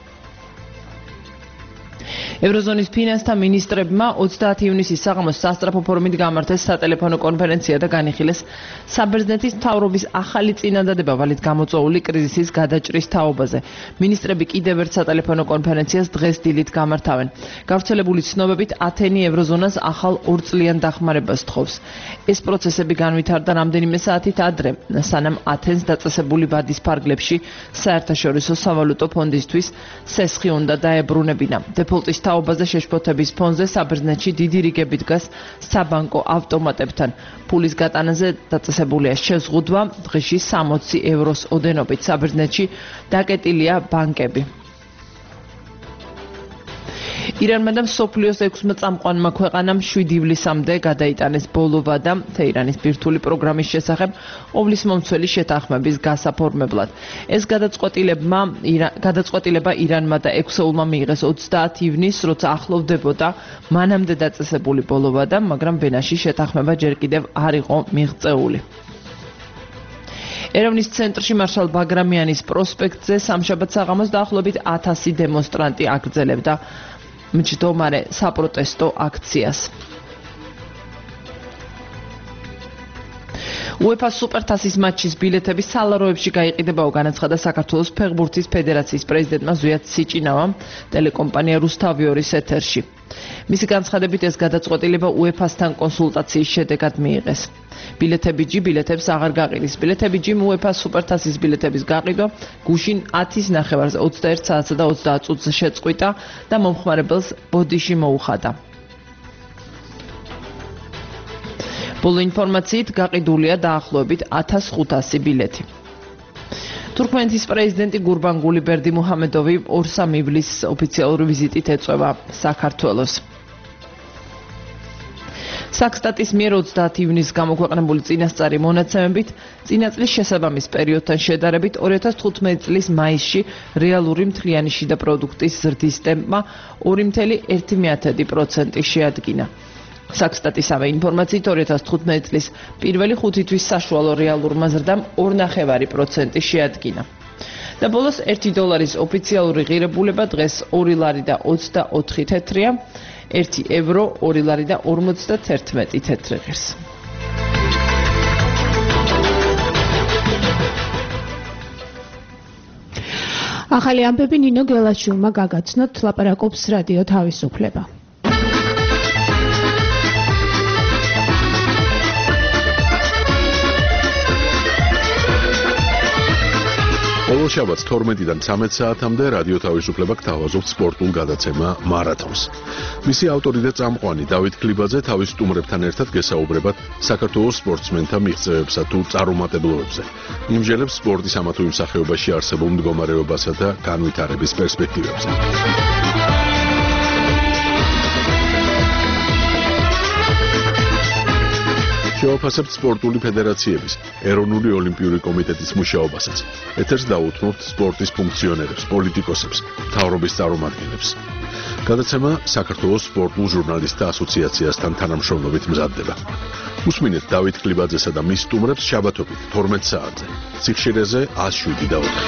ევროზონის ფინანსთა მინისტრებმა 30 ივნისის საღამოს სასწრაფო ფორუმით გამართეს სატელეფონო კონფერენცია და განიხილეს საბერძნეთის მთავრობის ახალი წინადადება ვალით გამოწვეული კრიზისის გადაჭრის თაობაზე. მინისტრები კიდევ ერთ სატელეფონო კონფერენციას დღეს დილით გამართავენ. გავრცელებული ცნობებით ათენი ევროზონას ახალ 2 წლიან დახმარებას თხოვს. ეს პროცესები განვითარდა რამდენიმე საათით ადრე, სანამ ათენს დაწესებული ვადის ფარგლებში საერთაშორისო სავალუტო ფონდისთვის სესხი უნდა დაებრუნებინა. დეფოლტის თაობაზე შეშფოთების ფონზე საბერძნეთში დიდი რიგები დგას საბანკო ავტომატებთან. ფულის გატანაზე დაწესებულია შეზღუდვა დღეში 60 ევროს ოდენობით. საბერძნეთში დაკეტილია ბანკები. ირანმა და მსოფლიოს 6 წამყვანმა ქვეყანამ 7 ივლისამდე გადაიტანეს ბოლო ვადა თეირანის ბირთვული პროგრამის შესახებ ყოვლის მომცველი შეთანხმების გასაფორმებლად. ეს გადაწყვეტილება ირანმა და ექვსეულმა მიიღეს 30 ივნისს, როცა ახლოვდებოდა მანამდე დაწესებული ბოლო ვადა, მაგრამ ვენაში შეთანხმება ჯერ კიდევ არ იყო მიღწეული. ერევნის ცენტრში მარშალ ბაგრამიანის პროსპექტზე სამშაბათ საღამოს დაახლოებით 1000 დემონსტრანტი აგრძელებდა მჯდომარე საპროტესტო აქციას. UEFA სუპერთასის მატჩის ბილეთები სალაროებში გაიყიდებაო, განაცხადა საქართველოს ფეხბურთის ფედერაციის პრეზიდენტმა ზვიად სიჭინავამ ტელეკომპანია რუსთავიორის ეთერში. მისი განცხადებით ეს გადაწყვეტილება UEFA-სთან კონსულტაციის შედეგად მიიღეს. ბილეთებს აღარ გაყიდის. ბილეთები UEFA სუპერთასის ბილეთების გაყიდვა გუშინ 10-ის ნახევარზე 21 საათსა და 30 წუთზე შეწყვიტა და მომხმარებელს ბოდიში მოუხადა. ბოლო ინფორმაციით გაყიდულია დაახლოებით 1500 ბილეთი. თურქმენეთის პრეზიდენტი გურბანგული ბერდიმუჰამედოვი 2 ივლისს ოფიციალური ვიზიტით ეწევა საქართველოს. საქსტატის მიერ 30 ივნისს გამოქვეყნებული წინასწარი მონაცემებით წინა წლის შესაბამის პერიოდთან შედარებით 2015 წლის მაისში რეალური მთლიანი შიდა პროდუქტის ზრდის ტემპმა 2,1% შეადგინა. საქსტატისავე ინფორმაციით 2015 წლის პირველი 5 თვის საშუალო რეალურმა ზრდამ 2,5% შეადგინა. და ბოლოს $1 ოფიციალური ღირებულება დღეს 2 ლარი და 24 თეთრია, 1 ევრო 2 ლარი და 51 თეთრი ღირს. ახალი ამბები ნინო გელაშვილმა გაგაცნოთ, ლაპარაკობს რადიო თავისუფლება. ყოველ შაბათს 12-დან 13 საათამდე რადიო თავისუფლება გთავაზობთ სპორტულ გადაცემა მარათონს. მისი ავტორი და წამყვანი დავით ქლიბაძე თავის სტუმრებთან ერთად გესაუბრებათ საქართველოს სპორტსმენთა მიღწევებსა თუ წარუმატებლობებზე. იმჟელებს სპორტის ამა თუ იმ სახეობაში არსებულ მდგომარეობასა და განვითარების პერსპექტივებზე. შევაფასებთ სპორტული ფედერაციების, ეროვნული ოლიმპიური კომიტეტის მუშაობასაც. ეთერს დაუთმობთ სპორტის ფუნქციონერებს, პოლიტიკოსებს, მთავრობის წარმომადგენლებს. გადაცემა საქართველოს სპორტულ ჟურნალისტთა ასოციაციასთან თანამშრომლობით მზადდება. უსმინეთ დავით ქლიბაძესა და მის სტუმრებს შაბათობით 12 საათზე. სიხშირეზე 107 და 4.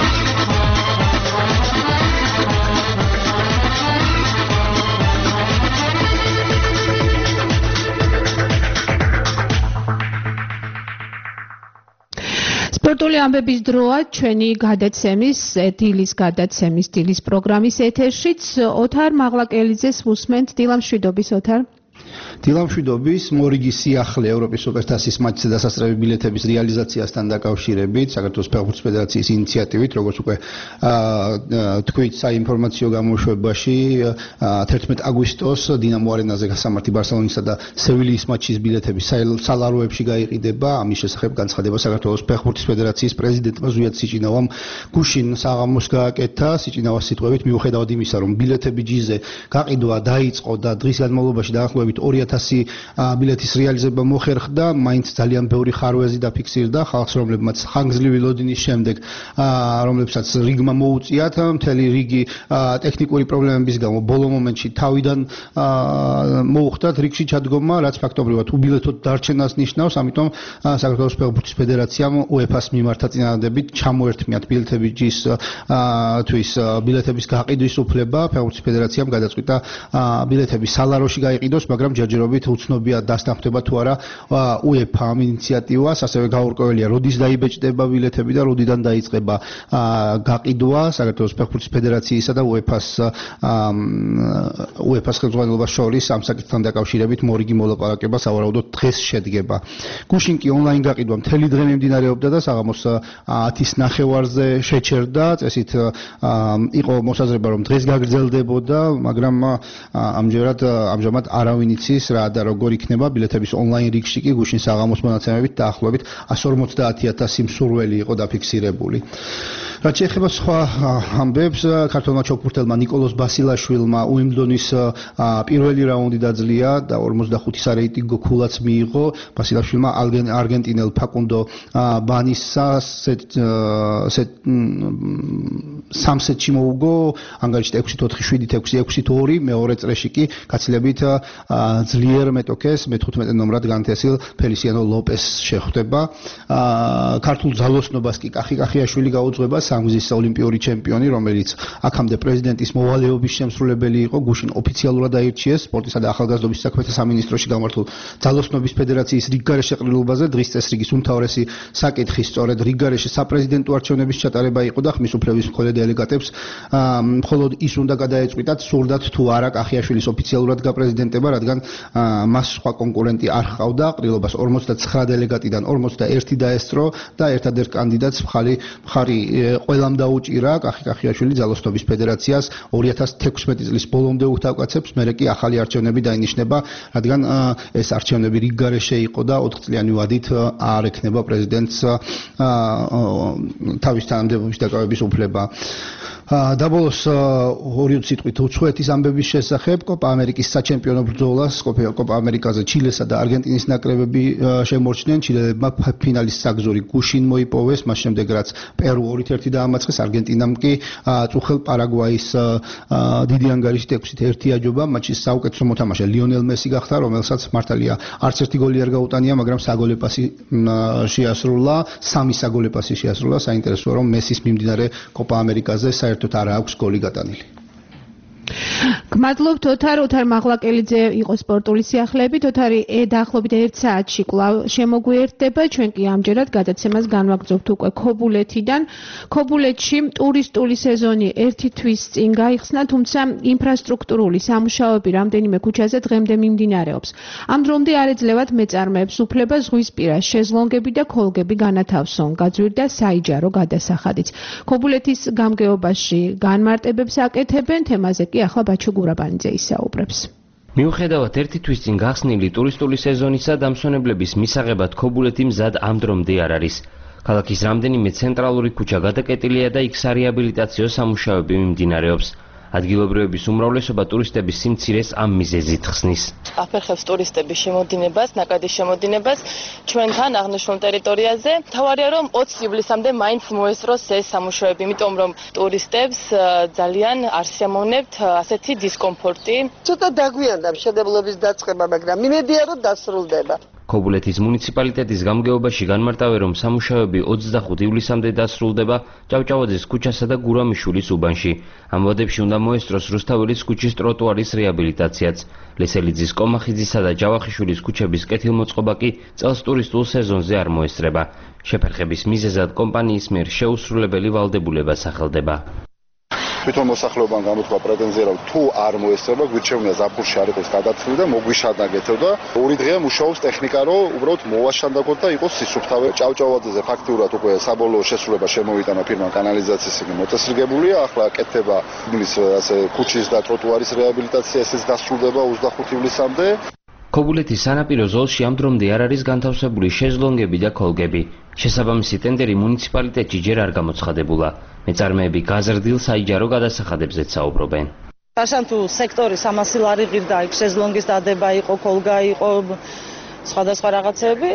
სპორტული ამბების დროა ჩვენი გადაცემის დილის პროგრამის ეთერშიც ოთარ მაღლაკელიძეს უსმენთ. დილამშვიდობის ოთარ. დილამშვიდობის მორიგი სიახლე ევროპის სუპერთასის მატჩზე დასასწრები ბილეთების რეალიზაციასთან დაკავშირებით საქართველოს ფეხბურთის ფედერაციის ინიციატივით, როგორც უკვე თქვით საინფორმაციო გამოშვებაში 11 აგვისტოს დინამო არენაზე გასამართი ბარსელონისა და სევილიის მატჩის ბილეთები სალაროებში გაიყიდება. ამის შესახებ განცხადება საქართველოს ფეხბურთის ფედერაციის პრეზიდენტმა ზვიად სიჭინავამ გუშინ საღამოს გააკეთა. სიჭინავას სიტყვებით, მიუხედავად იმისა, რომ ბილეთები ჯიზე გაყიდვა დაიწყო და დღის განმავლობაში დაახლოებით 2000 ბილეთის რეალიზება მოხერხდა, მაინც ძალიან ბევრი ხარვეზი დაფიქსირდა ხალხს, რომლებმაც ხანგრძლივი ლოდინის შემდეგ, რომლებსაც რიგმა მოუწიათ, მთელი რიგი ტექნიკური პრობლემების გამო ბოლო მომენტში თავიდან მოუხდათ რიგში ჩადგომა, რაც ფაქტობრივად უბილეთოდ დარჩენას ნიშნავს, ამიტომ საქართველოს ფეხბურთის ფედერაციამ UEFA-ს მიმართა წინადადებით ჩამოერთმიათ ბილეთების გაყიდვის უფლება. ფეხბურთის ფედერაციამ გადაწყვიტა ბილეთები სალაროში გაიყიდოს, მაგრამ ჯერჯერობით უცნობია დასტამხდება თუ არა UEFA ამ ინიციატივას. ასევე გაურკვეველია, როდის დაიბეჭდება ბილეთები და როდიდან დაიწყება გაყიდვა. საქართველოს ფეხბურთის ფედერაციისა და UEFA-ს ხელმძღვანელობას შორის ამ საკითხთან დაკავშირებით მორიგი მოლაპარაკება სავარაუდოდ დღეს შედგება. გუშინ კი ონლაინ გაყიდვა მთელი დღე მიმდინარეობდა და საღამოს 10-ის ნახევარზე შეჩერდა. წესით იყო მოსაზრება, რომ დღეს გაგრძელდებოდა, მაგრამ ამჟამად არავინ იცის რა და როგორ იქნება. ბილეთების ონლაინ რიგში კი გუშინ საღამოს მონაცემებით დაახლოებით 150,000 მსურველი იყო დაფიქსირებული. რაც შეეხება სხვა ამბებს, ქართველმა ჩოგბურთელმა ნიკოლოზ ბასილაშვილმა უიმბლდონის პირველი რაუნდი დაძლია და 45-ის რეიტინგო ქულაც მიიღო. ბასილაშვილმა არგენტინელ ფაკუნდო ბანისას 3 სეტში მოუგო, ანგარიშით 6-4, 7-6, 6-2, მეორე წრეში კი გაცილებით ძლიერ მეტოქეს მე-15 ნომრად განთესილ ფელისიანო ლოპეს შეხვდება. ქართულ ძალოსნობას კი კახი კახიაშვილი გაუძღვება, სამგზის ოლიმპიური ჩემპიონი, რომელიც აქამდე პრეზიდენტის მოვალეობის შემსრულებელი იყო, გუშინ ოფიციალურად აირჩიეს სპორტისა და ახალგაზრდობის საქმეთა სამინისტროში გამართულ ძალოსნობის ფედერაციის რიგგარეშე ყრილობაზე. დღის წესრიგის უმთავრესი საკითხი სწორედ რიგგარეშე საპრეზიდენტო არჩევნების ჩატარება იყო და ხმის უფლების მქონე დელეგატებს მხოლოდ ის უნდა გადაეწყვიტათ, სურდათ თუ არა კახიაშვილის ოფიციალურად გაპრეზიდენტება, რადგან მას სხვა კონკურენტი არ ჰყავდა. ყრილობას 59 დელეგატიდან 41 დაესწრო და ერთადერთ კანდიდატს მხარი ყველამ დაუჭირა. კახიაშვილი ძალოსნობის ფედერაციას 2016 წლის ბოლომდე უთავკაცებს, მერე კი ახალი არჩევნები დაინიშნება, რადგან ეს არჩევნები რიგგარეშე იყო და 4 წლიანი ვადით არ ექნება პრეზიდენტს თავის თანამდებობის დაკავების უფლება. დაბოლოს ორი სიტყვით უცხოეთის ამბების შესახებ. კოპა ამერიკის საჩემპიონო ბრძოლას კოპა ამერიკაზე ჩილესა და არგენტინის ნაკრებები შემორჩნენ. ჩილელებმა ფინალის საგზური გუშინ მოიპოვეს, მას შემდეგ რაც პერუ 2-1 დაამარცხეს, არგენტინამ კი წუხელ პარაგვაის დიდი ანგარიშით 6-1 აჯობა. მატჩის საუკეთესო მოთამაშე ლიონელ მესი გახდა, რომელსაც მართალია არც ერთი გოლი არ გაუტანია, მაგრამ საგოლე პასი შეასრულა, 3 საგოლე პასი შეასრულა. საინტერესოა, რომ მესის მიმდინარე კოპა ამერიკაზე საერთოდ არ აქვს გოლი გატანილი. გმადლობთ ოთარ მაღლაკელიძე იყო სპორტული სიახლეებით. ოთარი დაახლოებით 1 საათში კვლავ შემოგვიერთდება. ჩვენ კი ამჯერად გადაცემას განვაგრძობთ უკვე ქობულეთიდან. ქობულეთში ტურისტული სეზონი 1 თვის წინ გაიხსნა, თუმცა ინფრასტრუქტურული სამუშაოები რამდენიმე ქუჩაზე დღემდე მიმდინარეობს. ამ დრომდე არ ეძლევათ მეწარმეებს უფლება ზღვისპირა შეზლონგები და ქოლგები განათავსონ. გაძვირდა საიჯარო გადასახადიც. ქობულეთის გამგეობაში განმარტებებს აკეთებენ, თემაზე კი ახლა ბაჩუ გურაბანიძე ისაუბრებს. მიუხედავად 1 თვის წინ გახსნილი ტურისტული სეზონისა, დამსვენებლების მისაღებად ქობულეთი მზად ამ დრომდე არ არის. ქალაქის რამდენიმე ცენტრალური ქუჩა გადაკეტილია და იქ სარეაბილიტაციო სამუშაოები მიმდინარეობს. ადგილობრივების უმრავლესობა ტურისტების სიმცირეს ამ მიზეზით ხსნის. აფერხებს ტურისტების შემოდინებას, ნაკადის შემოდინებას ჩვენთან აღნიშნულ ტერიტორიაზე. თავარია რომ 20 ივლისამდე მაინც მოესწროს ეს სამუშაოები, იმიტომ რომ ტურისტებს ძალიან არ სიამოვნებთ ასეთი დისკომფორტი. ცოტა დაგვიანდა მშენებლობის დაწყება, მაგრამ იმედია რომ დასრულდება. ქობულეთის მუნიციპალიტეტის გამგეობაში განმარტავენ, რომ სამუშაოები 25 ივლისამდე დასრულდება ჭავჭავაძის ქუჩასა და გურამიშვილის უბანში. ამ ვადებში უნდა მოესწროს რუსთაველის ქუჩის ტროტუარის რეაბილიტაციაც. ლესელიძის, კომახიძისა და ჯავახიშვილის ქუჩების კეთილმოწყობა კი წელს ტურისტულ სეზონზე არ მოესწრება. შეფერხების მიზეზად კომპანიის მიერ შეუსრულებელი ვალდებულება სახელდება. თვითონ მოსახლეობამ გამოთქვა პრეტენზია, რომ თუ არ მოესწრება, გვირჩევნია ზაფხულში არ იყოს გადაწყვეტილი და მოგვიშადაგეთო და ორი დღეა მუშაობს ტექნიკა, რომ უბრალოდ მოვაშანდაგოთ და იყოს სისუფთავე. ჭავჭავაძეზე ფაქტიურად უკვე საბოლოო შესრულება შემოვიტანა ფირმა კანალიზაციის იგი მოწესრიგებულია. ახლა კეთდება ასე ქუჩის და ტროტუარის რეაბილიტაცია, ესეც დასრულდება 25 ივლისამდე. ქობულეთის სანაპირო ზოლში ამ დრომდე არ არის განთავსებული შეზლონგები და ქოლგები. შესაბამისი ტენდერი მუნიციპალიტეტში ჯერ არ გამოცხადებულა. მეწარმეები გაზრდილ საიჯარო გადასახადებზეც საუბრობენ. Așa tu sectoris ამასილ არ იღირდა იქ შეზლონგის დადება იყო, ქოლგა იყო, სხვადასხვა რაღაცები.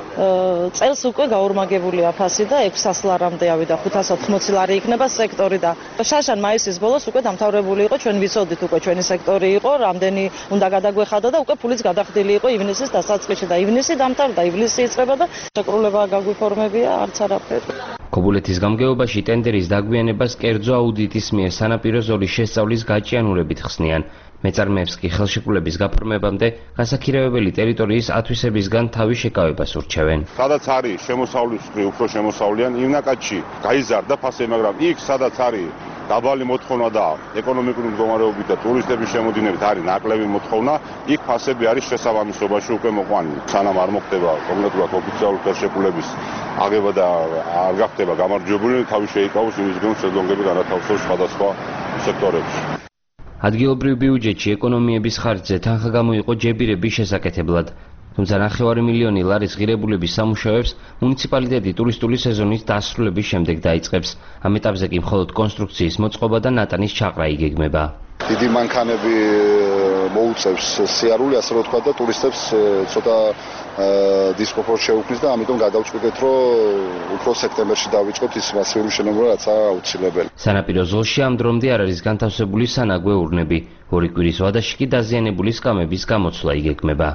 წელს უკვე გაორმაგებულია ფასი და 600 ლარამდე ავიდა 580 ლარი იქნება სექტორი და შაშან მაისის ბოლოს უკვე დამთავრებული იყო ჩვენ ვიცოდით უკვე ჩვენი სექტორი იყო რამდენი უნდა გადაგვეხადა და უკვე ფულიც გადახდილი იყო ივნისის დასაწყისში და ივნისი დამთავრდა ივლისი იწყება და შეკრულება გაგვიფორმებია არც არაფერი. ქობულეთის გამგეობაში ტენდერის დაგვიანებას კერძო აუდიტის მიერ სანაპირო ზოლის შესწავლის გაჭიანურებით ხსნიან. მეწარმეებს კი ხელშეკრულების გაფორმებამდე გასაქირავებელი ტერიტორიის ათვისებისგან თავის შეკავებას ურჩევენ. სადაც არის შემოსავლის მხრივ უფრო შემოსავლიან ივნაკადში გაიზარდა ფასი, მაგრამ იქ სადაც არის დაბალი მოთხოვნა და ეკონომიკური მდგომარეობით და ტურისტების შემოდინებით არის ნაკლები მოთხოვნა, იქ ფასები არის შესაბამისობაში უკვე მოყვანილი. სანამ არ მოხდება კონკრეტულად ოფიციალური ხელშეკრულების აღება და არ გახდება გამარჯვებული, თავი შეიკავოს იმის გამო შეძლონგები განათავსოს სხვადასხვა სექტორებში. ადგილობრივ ბიუჯეტში ეკონომიების ხარჯზე თანხა გამოიყო ჯებირების შესაკეთებლად. თუმცა 9 მილიონი ლარის ღირებულების სამუშაოებს მუნიციპალიტეტი ტურისტული სეზონის დასრულების შემდეგ დაიწყებს. ამ ეტაპზე კი მხოლოდ კონსტრუქციის მოწყობა და ნატანის ჩაყრა იგეგმება. დიდი მანქანები მოუწევს სიარული, ასე რომ ვთქვა და ტურისტებს ცოტა დისკომფორტ შეუქმნის და ამიტომ გადავწყვიტეთ, რომ უფრო სექტემბერში დავიწყოთ ის მასიური შენობრივი რაცაა აუცილებელი. სანაპირო ზოლში ამ დრომდე არ არის განთავსებული სანაგვე ურნები. ორი კვირის ვადაში კი დაზიანებული სკამების გამოცვლა იგეგმება.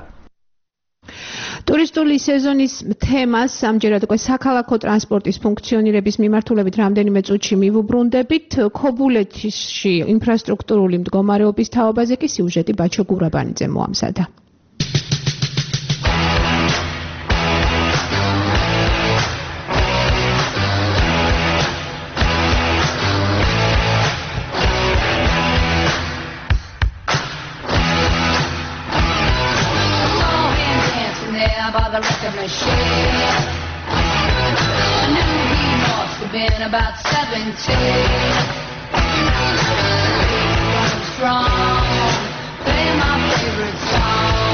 ტურისტული სეზონის თემას ამჯერად უკვე საქალაქო ტრანსპორტის ფუნქციონირების მიმართულებით რამდენიმე წუთში მივუბრუნდებით. ქობულეთში ინფრასტრუქტურული მდგომარეობის თაობაზე კი სიუჟეტი ბაჩო გურაბანიძე მოამზადა. By the record machine, I knew he must have been about 17. Strong, play my favorite song.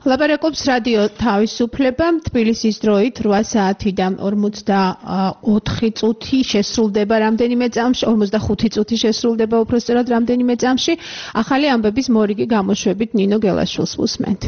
ლაპარაკობს რადიო თავისუფლება თბილისის დროით 8 საათიდან 44 წუთი შესრულდება რამდენიმე წამში 45 წუთი შესრულდება უпроსწორად რამდენიმე წამში ახალი ამბების მორიგი გამოშვებით ნინო გელაშვილს უსმენთ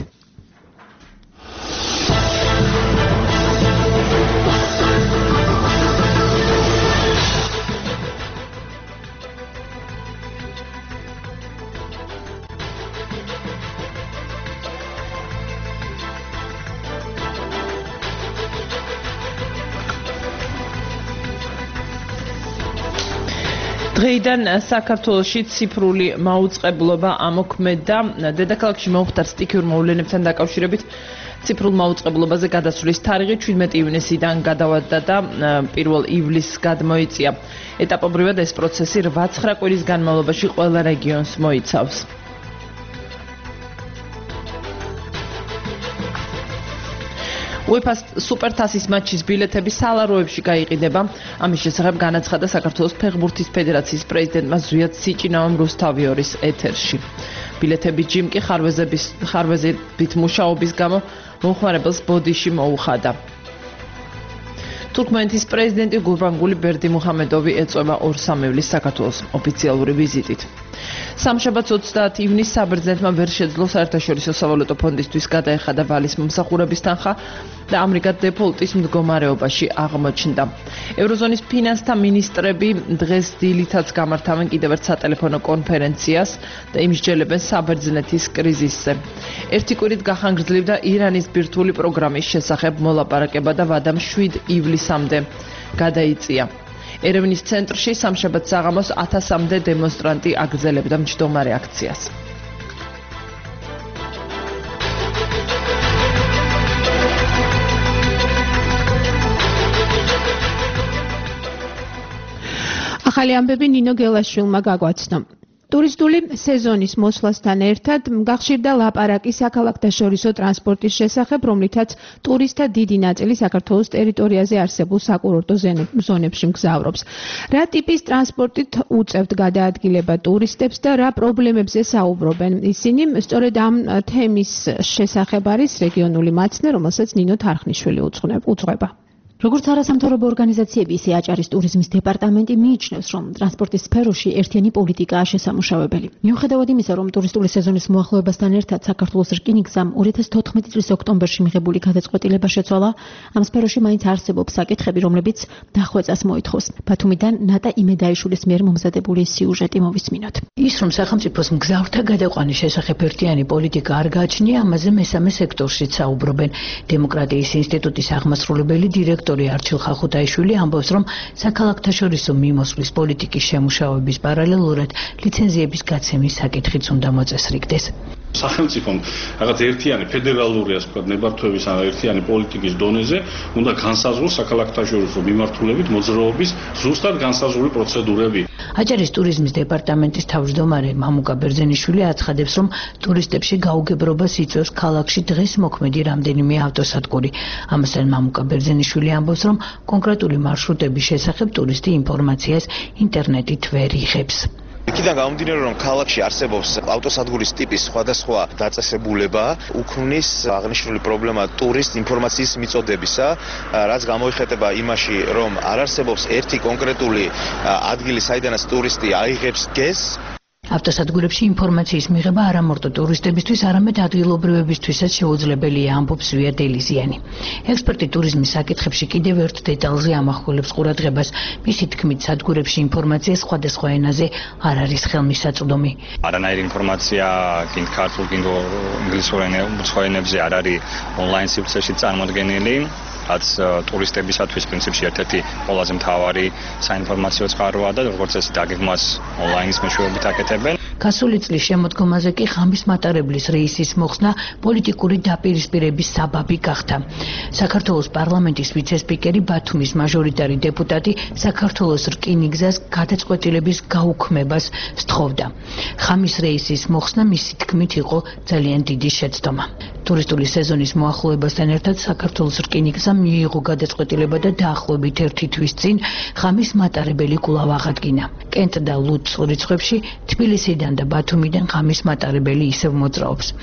დღეიდან საქართველოში ციფრული მაუწყებლობა ამოქმედა დედაქალაქში მომხდარ სტიქიურ მოვლენებთან დაკავშირებით ციფრულ მაუწყებლობაზე გადასვლის თარიღი 17 ივნისიდან გადავადდა და 1 ივლისს გადმოიწია. ეტაპობრივად ეს პროცესი 8-9 კვირის განმავლობაში ყველა რეგიონს მოიცავს. UEFA სუპერთასის მატჩის ბილეთები სალაროებში გაიყიდება. ამის შესახებ განაცხადა საქართველოს ფეხბურთის ფედერაციის პრეზიდენტმა ზვიად სიჭინაომ რუსთავიორის ეთერში. ბილეთები ჯიმკი ხარვეზებით მუშაობის გამო მომხმარებელს ბოდიში მოუხადა. თურქმენეთის პრეზიდენტი გურბანგული ბერდიმუჰამედოვი ეწვევა 2 ივლისს საქართველოს ოფიციალური ვიზიტით. სამშაბათს 30 ივნისს საბერძნეთმა ვერ შეძლო საერთაშორისო სავალუტო ფონდისთვის გადაეხადა ვალის მომსახურების თანხა და ამრიგად დეფოლტის მდგომარეობაში აღმოჩნდა. ევროზონის ფინანსთა მინისტრები დღეს დილითაც გამართავენ კიდევ ერთ სატელეფონო კონფერენციას და იმსჯელებენ საბერძნეთის კრიზისზე. ერთი კვირით გახანგრძლივდა ირანის ბირთვული პროგრამის შესახებ მოლაპარაკება და ვადამ 7 ივლისამდე გადაიწია. ერევნის ცენტრში სამშაბათ საღამოს 1000-მდე დემონსტრანტი აგრძელებდა მჯდომარე აქციას. ახალი ამბები ნინო გელაშვილმა გაგვაცნო. ტურისტული სეზონის მოსვლასთან ერთად გახშირდა ლაპარაკი საქალაქთაშორისო ტრანსპორტის შესახებ, რომლითაც ტურისტთა დიდი ნაწილი საქართველოს ტერიტორიაზე არსებულ საკურორტო ზონებში მგზავრობს. რა ტიპის ტრანსპორტით უწევთ გადაადგილება ტურისტებს და რა პრობლემებზე საუბრობენ ისინი? სწორედ ამ თემის შესახებ არის რეგიონული მაცნე, რომელსაც ნინო თარხნიშვილი უძღვება. როგორც არასამთავრობო ორგანიზაციები, ისე აჭარის ტურიზმის დეპარტამენტი მიიჩნევს, რომ ტრანსპორტის სფეროში ერთიანი პოლიტიკაა შესამუშავებელი. მიუხედავად იმისა, რომ ტურისტული სეზონის მოახლოებასთან ერთად საქართველოს რკინიგზამ 2014 წლის ოქტომბერში მიღებული გადაწყვეტილება შეცვალა, ამ სფეროში მაინც არსებობს საკითხები, რომლებიც დახვეწას მოითხოვს. ბათუმიდან ნატა იმედაიშვილის მიერ მომზადებული სიუჟეტი მოვისმინოთ. ის, რომ სახელმწიფოს მგზავრთა გადაყვანის შესახებ ერთიანი პოლიტიკა არ გააჩნია, ამაზე მესამე სექტორშიც საუბრობენ. დემოკრატიის ინსტიტუტის აღმასრულებელი დირექტორი არჩილ ხალხუთაიშვილი ამბობს, რომ საქალაქთაშორისო მიმოსვლის პოლიტიკის შემუშავების პარალელურად ლიცენზიების გაცემის საკითხიც უნდა მოწესრიგდეს. სახელმწიფომ რაღაც ერთიანი ფედერალური ასე ვთქვათ ნებართვების ან ერთიანი პოლიტიკის დონეზე უნდა განსაზღვროს საქალაქთაშორისო მიმართულებით მოძრაობის ზუსტად განსაზღვრული პროცედურები. აჭარის ტურიზმის დეპარტამენტის თავმჯდომარე მამუკა ბერძენიშვილი აცხადებს, რომ ტურისტებში გაუგებრობას იწვევს ქალაქში დღეს მოქმედი რამდენიმე ავტოსადგური. ამასთან მამუკა ბერძენიშვილი ამბობს, რომ კონკრეტული მარშრუტების შესახებ ტურისტი ინფორმაციას ინტერნეტით ვერ იღებს. იქიდან გამომდინარე, რომ ქალაქში არსებობს ავტოსადგურის ტიპის სხვადასხვა დაწესებულება, უქმნის აღნიშნული პრობლემა ტურისტ ინფორმაციის მიწოდებისა, რაც გამოიხატება იმაში, რომ არ არსებობს ერთი კონკრეტული ადგილი, საიდანაც ტურისტი აიღებს გეზს. ავტოსადგურებში ინფორმაციის მიღება არა მარტო ტურისტებისთვის, არამედ ადგილობრივებისთვისაც შეუძლებელია, ამბობს ზვიად ელიზიანი. ექსპერტი ტურიზმის საკითხებში კიდევ ერთ დეტალზე ამახვილებს ყურადღებას. მისი თქმით, სადგურებში ინფორმაცია სხვადასხვა ენაზე არ არის ხელმისაწვდომი. არანაირი ინფორმაცია კიდ ქართულ, კიდ ინგლისურ ენებზე არ არის ონლაინ სივრცეში წარმოდგენილი. რაც ტურისტებისათვის პრინციპში ერთ-ერთი ყველაზე მთავარი საინფორმაციო წყაროა და როგორც ეს დაგეგმვას ონლაინის მეშვეობით აკეთებენ. გასული წლის შემოდგომაზე კი ღამის მატარებლის რეისის მოხსნა პოლიტიკური დაპირისპირების საბაბი გახდა. საქართველოს პარლამენტის ვიცე-სპიკერი ბათუმის მაჟორიტარი დეპუტატი საქართველოს რკინიგზას გადაწყვეტილების გაუქმებას სთხოვდა. ღამის რეისის მოხსნა მისი თქმით იყო ძალიან დიდი შეცდომა. ტურისტული სეზონის მოახლოებასთან ერთად საქართველოს რკინიგზამ მიიღო გადაწყვეტილება და დაახლოებით 1 თვის წინ ღამის მატარებელი კვლავ აღადგინა. კენტ და ლუდს რიცხვებში თბილისიდან და ბათუმიდან ღამის მატარებელი ისევ მოძრაობს.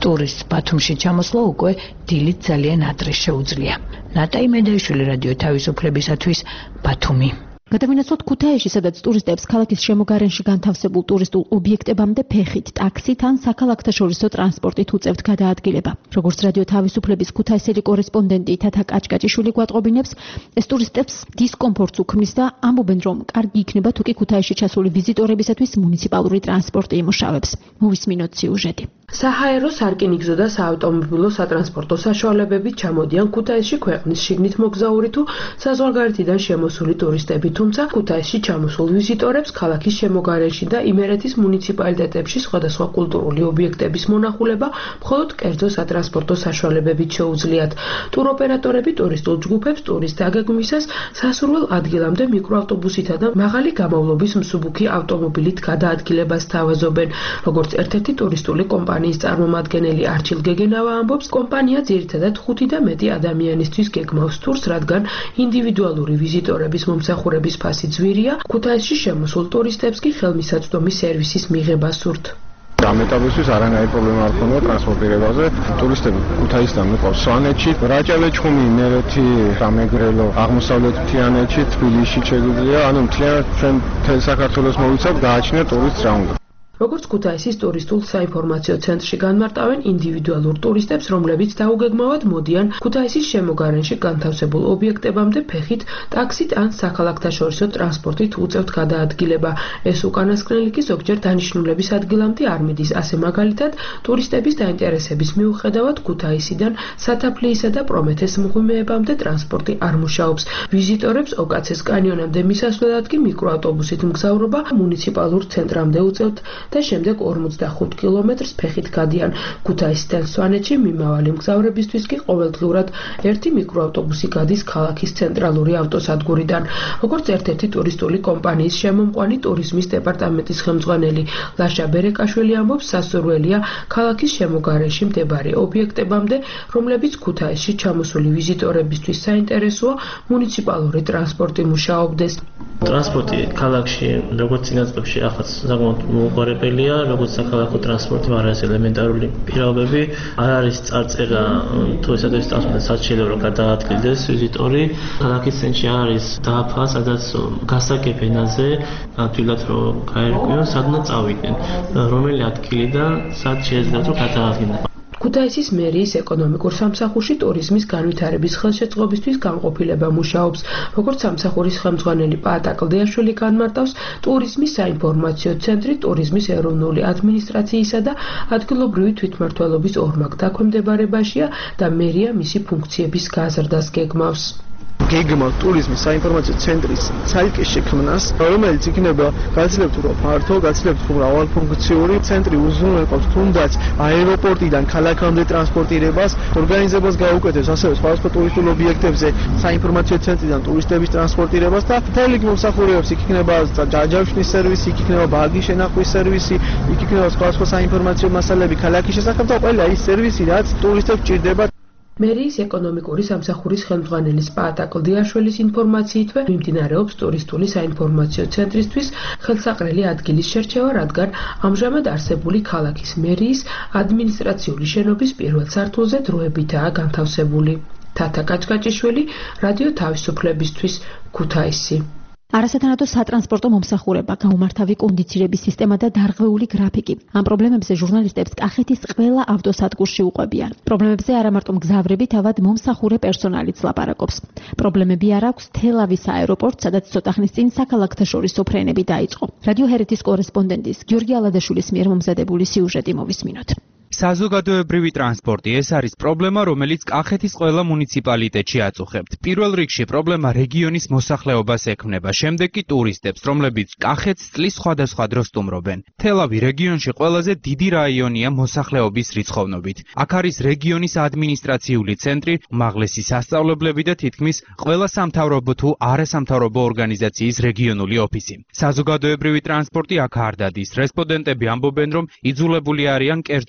ტურისტს ბათუმში ჩამოსვლა უკვე დილით ძალიან ადრე შეუძლია. ნატაი მედაიშვილი რადიო თავისუფლებისათვის ბათუმი. გადავინაცვლოთ ქუთაისში, სადაც ტურისტებს ქალაქის შემოგარენში განთავსებულ ტურისტულ ობიექტებამდე ფეხით, ტაქსით ან საქალაქთაშორისო ტრანსპორტით უწევთ გადაადგილება. როგორც რადიო თავისუფლების ქუთაისელი კორესპონდენტი თათა კაჭკაჭიშვილი გვატყობინებს, ეს ტურისტებს დისკომფორტს უქმნის და ამბობენ, რომ კარგი იქნება თუ კი ქუთაისში ჩასული ვიზიტორებისათვის მუნიციპალური ტრანსპორტი იმუშავებს. მოვისმინოთ სიუჟეტი. საჰაერო, სარკინიგზო და საავტომობილო სატრანსპორტო საშუალებებით ჩამოდიან ქუთაისში ქვეყნის შიგნით მოგზაური თუ საზღვარგარეთიდან შემოსული ტურისტები, თუმცა ქუთაისში ჩამოსულ ვიზიტორებს ქალაქის შემოგარენში და იმერეთის მუნიციპალიტეტებში სხვადასხვა კულტურული ობიექტების მონახულება მხოლოდ კერძო სატრანსპორტო საშუალებებით შეუძლიათ. ტუროპერატორები ტურისტულ ჯგუფებს ტურისტ დაგეგმვისას სასურველ ადგილამდე მიკროავტობუსითა და მაღალი გამავლობის მსუბუქი ავტომობილით გადაადგილებას თავაზობენ. როგორც ერთ-ერთი ტურისტული კომპანიის წარმომადგენელი არჩილ გეგენავა ამბობს, კომპანია ძირითადად 5 და მეტი ადამიანისთვის გეგმავს ტურს, რადგან ინდივიდუალური ვიზიტორების მომსახურების ფასი ძვირია, ქუთაისში შემოსულ ტურისტებს კი ხელმისაწვდომი სერვისის მიღება სურთ. ამ ეტაპისთვის არანაირი პრობლემა არ ქონია ტრანსპორტირებაზე. ტურისტები ქუთაისიდან მიყვავს სვანეთში, რაჭა-ლეჩხუმი, იმერეთი, სამეგრელო, აღმოსავლეთ მთიანეთში, თბილისში შეგვიძლია, ანუ მთლიანად ჩვენ მთელ საქართველოს მოვიცავთ, გააჩნია ტურისტს რა უნდა. როგორც ქუთაისის ტურისტულ საინფორმაციო ცენტრში განმარტავენ, ინდივიდუალურ ტურისტებს, რომლებიც დაუგეგმავად მოდიან ქუთაისის შემოგარენში განთავსებულ ობიექტებამდე ფეხით, ტაქსით ან საქალაქთაშორისო ტრანსპორტით უწევთ გადაადგილება. ეს უკანასკნელი კი ზოგჯერ დანიშნულების ადგილამდე არ მიდის. ასე მაგალითად, ტურისტების დაინტერესების მიუხედავად ქუთაისიდან სათაფლიისა და პრომეთეს მღვიმეებამდე ტრანსპორტი არ მუშაობს. ვიზიტორებს ოკაცეს კანიონამდე მისასვლელად კი მიკროავტობუსით მგზავრობა მუნიციპალურ ცენტრამდე უწევთ და შემდეგ 45 კილომეტრს ფეხით გადიან. ქუთაისიდან სვანეთში მიმავალი მგზავრებისთვის კი ყოველდღურად ერთი მიკროავტობუსი გადის ქალაქის ცენტრალური ავტოსადგურიდან. როგორც ერთ-ერთი ტურისტული კომპანიის შემომყვანი ტურიზმის დეპარტამენტის ხელმძღვანელი ლაშა ბერეკაშვილი ამბობს, სასურველია ქალაქის შემოგარენში მდებარე ობიექტებამდე, რომლებიც ქუთაისში ჩამოსული ვიზიტორებისთვის საინტერესოა, მუნიციპალური ტრანსპორტი მუშაობდეს. ტრანსპორტი ქალაქში, როგორც წინა წლებში, ახაც საკმაოდ მოუყარებელია, როგორც საქალაქო ტრანსპორტი, მაგრამ ეს ელემენტარული პირობები არ არის წარწერა თუ ესადაც ტრანსპორტი შეიძლება რომ გადაადგილდეს ვიზიტორი. ქალაქის ცენტრში არის დაფა, სადაც გასაგებენაზე თვითონ რომ გაერკვიონ, სადღაც წავიდნენ, რომელი ადგილიდან სად შეიძლება რომ გადაადგილდნენ. ქუთაისის მერიის ეკონომიკურ სამსახურში ტურიზმის განვითარების ხელშეწყობისთვის განყოფილება მუშაობს. როგორც სამსახურის ხელმძღვანელი პაატა კლდიაშვილი განმარტავს, ტურიზმის საინფორმაციო ცენტრი ტურიზმის ეროვნული ადმინისტრაციისა და ადგილობრივი თვითმმართველობის ორმაგ დაქვემდებარებაშია და მერია მისი ფუნქციების გაზრდას გეგმავს. გეგმავს ტურიზმის საინფორმაციო ცენტრის ცალკე შექმნას, რომელიც იქნება გაცილებით უფრო ფართო, გაცილებით უფრო მრავალფუნქციური. ცენტრი უზრუნველყოფს თუნდაც აეროპორტიდან ქალაქამდე ტრანსპორტირებას, ორგანიზებას გაუკეთებს ასევე სხვადასხვა ტურისტულ ობიექტებზე საინფორმაციო ცენტრიდან ტურისტების ტრანსპორტირებას და მთელი მომსახურეებს იქ იქნება ჯაჯავშნის სერვისი, იქ იქნება ბაგის შენახვის სერვისი, იქ იქნება სხვადასხვა საინფორმაციო მასალები ქალაქის შესახებ და ყველა ის სერვისი, რაც ტურისტებს ჭირდება. მერიის ეკონომიკური სამსახურის ხელმძღვანელის პაატა კლდიაშვილის ინფორმაციითვე მიმდინარეობს ტურისტული საინფორმაციო ცენტრისთვის ხელსაყრელი ადგილის შერჩევა, რადგან ამჟამად არსებული ქალაქის მერიის ადმინისტრაციული შენობის პირველ სართულზე დროებითაა განთავსებული. თათა კაჭკაჭიშვილი, რადიო თავისუფლებისთვის, ქუთაისი. არასათანადო სატრანსპორტო მომსახურება, გაუმართავი კონდიცირების სისტემა და დარღვეული გრაფიკი. ამ პრობლემებზე ჟურნალისტებს კახეთის ყველა ავტოსადგურში უყვებიან. პრობლემებზე არა მარტო მგზავრები, თავად მომსახურე პერსონალიც ლაპარაკობს. პრობლემები არ აქვს თელავის აეროპორტს, სადაც ცოტა ხნის წინ საქალაქთაშორისო ფრენები დაიწყო. რადიო ჰერეთის კორესპონდენტის გიორგი ალადაშვილის მიერ მომზადებული სიუჟეტი მოვისმინოთ. საზოგადოებრივი ტრანსპორტი ეს არის პრობლემა, რომელიც კახეთის ყველა მუნიციპალიტეტში აწუხებთ. პირველ რიგში პრობლემა რეგიონის მოსახლეობას ექმნება, შემდეგ კი ტურისტებს, რომლებიც კახეთს წლის სხვადასხვა დროს სტუმრობენ. თელავი რეგიონში ყველაზე დიდი რაიონია მოსახლეობის რიცხოვნობით. აქ არის რეგიონის ადმინისტრაციული ცენტრი, უმაღლესი სასწავლებლები და თითქმის ყველა სამთავრობო თუ არასამთავრობო ორგანიზაციის რეგიონული ოფისი. საზოგადოებრივი ტრანსპორტი აქ არ დადის. რესპონდენტები ამბობენ, რომ იძულებული არიან კერძო ტაქსით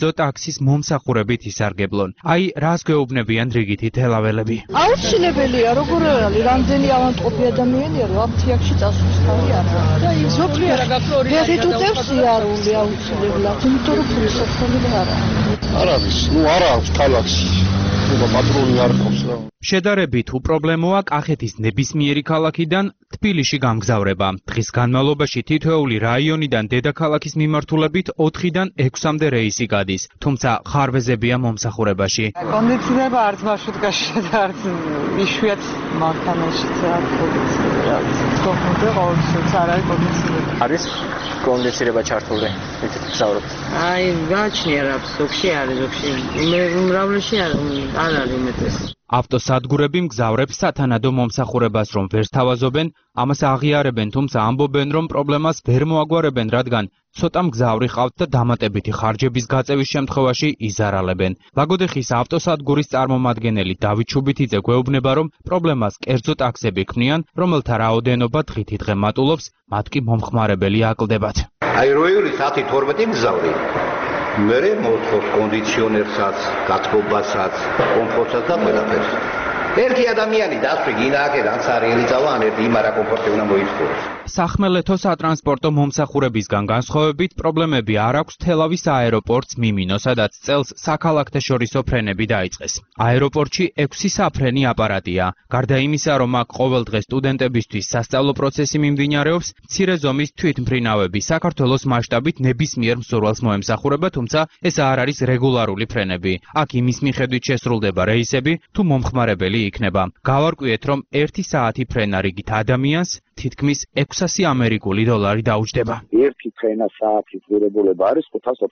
ტაქსის მომსახურებით ისარგებლონ. აი, რას გვეუბნებიან რიგითი თელაველები. აუცილებელია, როგორ არის, რამდენი ავადმყოფი ადამიანია, რომ ამ თიაქში წასვლის თავი არა. და ზოგიერთ ფეხით უწევს იარული აუცილებლად, იმიტომ რომ ფულის საფრთხე არა. არ არის, არ აქვს ქალაქში. პატრული არ ყავს რა. შედარებით უპრობლემოა კახეთის ნებისმიერი ქალაქიდან თბილისში გამგზავრება. დღის განმავლობაში თითოეული რაიონიდან დედაქალაქის მიმართულებით 4-დან 6-მდე რეისი გადის, თუმცა ხარვეზებია მომსახურებაში. კონდიციონერება არც მარშრუტკაში და არც იშვიათ მანქანაში არ კონდიციონერია. თქონდა ყოველთვის არ არის კონდიციონერება. არის კონდიციონერება ჩართული. იცით გზავრობთ. აი, გააჩნია რა, ზოგში არის, ზოგში. მე უმრავლესში არ არის უმეტეს. ავტოსადგურები მგზავრებს სათანადო მომსახურებას რომ ვერ სთავაზობენ, ამას აღიარებენ, თუმცა ამბობენ, რომ პრობლემას ვერ მოაგვარებენ, რადგან ცოტა მგზავრი ყავთ და დამატებითი ხარჯების გაწევის შემთხვევაში იზარალებენ. ლაგოდეხის ავტოსადგურის წარმომადგენელი დავით ჩუბითიძე გვეუბნება, რომ პრობლემას კერძო ტაქსები ქმნიან, რომელთა რაოდენობა დღითი დღე მატულობს, მათ კი მომხმარებელი აკლდებათ. აი როეული საათი 12 მგზავრი მერე მოთხოვს კონდიციონერსაც, გათბობასაც, კომფორტსაც და ყველაფერს. ერთი ადამიანი დასვი გინააკეთ ან სარიელი წავა, ან ერთი იმარა კომფორტი უნდა მოიწუროს. სახმელეთო სატრანსპორტო მომსახურებისგან განსხვავებით პრობლემები არ აქვს თელავის აეროპორტს მიმინო, სადაც წელს საქალაქთაშორისო ფრენები დაიწყეს. აეროპორტში 6 საფრენი აპარატია. გარდა იმისა, რომ აქ ყოველდღე სტუდენტებისთვის სასწავლო პროცესი მიმდინარეობს, მცირე ზომის თვითმფრინავები საქართველოს მასშტაბით ნებისმიერ მსურველს მოემსახურება, თუმცა ეს არ არის რეგულარული ფრენები. აქ იმის მიხედვით შესრულდება რეისები, თუ მომხმარებელი იქნება. გავარკვიეთ, რომ 1 საათი ფრენა რიგით ადამიანს თითქმის 600 ამერიკული დოლარი დაუჯდება. ერთი ფრენა საათის ღირებულება არის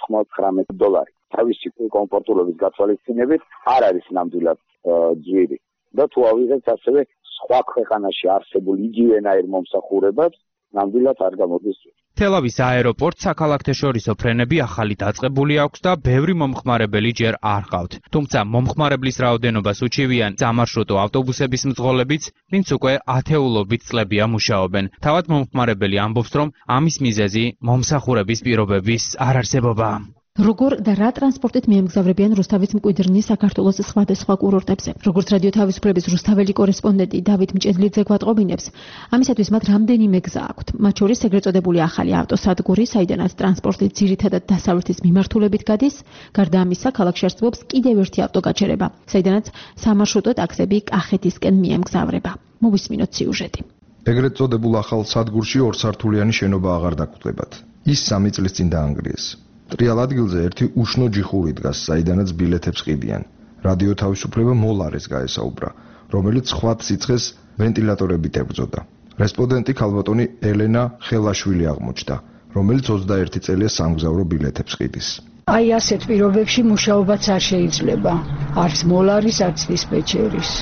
$599. თავისი კომფორტულობის გათვალისწინებით არ არის ნამდვილად ძვირი. და თუ ავიღებთ ასევე სხვა ქვეყანაში არსებულ იგივენაირ მომსახურებას, ნამდვილად არ გამოდის. თელავის აეროპორტს საქალაქთაშორისო ფრენები ახალი დაწყებული აქვს და ბევრი მომხმარებელი ჯერ არ ყავთ. თუმცა მომხმარებლის რაოდენობას უჩივიან სამარშრუტო ავტობუსების მძღოლებიც, ვინც უკვე ათეულობით წლებია მუშაობენ. თავად მომხმარებელი ამბობს, რომ ამის მიზეზი მომსახურების პირობების არარსებობაა. როგორ და რა ტრანსპორტით მიემგზავრებიან რუსთავის მკვიდრნის საქართველოს სხვადასხვა კურორტებზე. როგორც რადიო თავისუფლების რუსთაველი კორესპონდენტი დავით მჭედლიძე გვატყობინებს, ამისათვის მათ რამდენიმე გზა აქვთ. მათ შორის ეგრეთ წოდებული ახალი ავტოსადგური, საიდანაც ტრანსპორტი ძირითადად დასავლეთის მიმართულებით გადის, გარდა ამისა, ქალაქში არსებობს კიდევ ერთი ავტოგაჩერება, საიდანაც სამარშრუტო ტაქსები კახეთისკენ მიემგზავრება. მოვისმინოთ სიუჟეტი. ეგრეთ წოდებულ ახალ სადგურში ორსართულიანი შენობა აღარ დაგვხვდებათ. ის 3 წლის წინ დაანგრიეს. ტრიალ ადგილზე ერთი უშნო ჯიხური დგას, საიდანაც ბილეთებს ყიდიან. რადიო თავისუფლება მოლარეს გაესაუბრა, რომელიც სხვა სიცხეს ვენტილატორებით ებრძოდა. რესპონდენტი ქალბატონი ელენა ხელაშვილი აღმოჩნდა, რომელიც 21 წელია სამგზავრო ბილეთებს ყიდის. აი ასეთ პირობებში მუშაობაც არ შეიძლება. არც მოლარის, არც დისპეჩერის.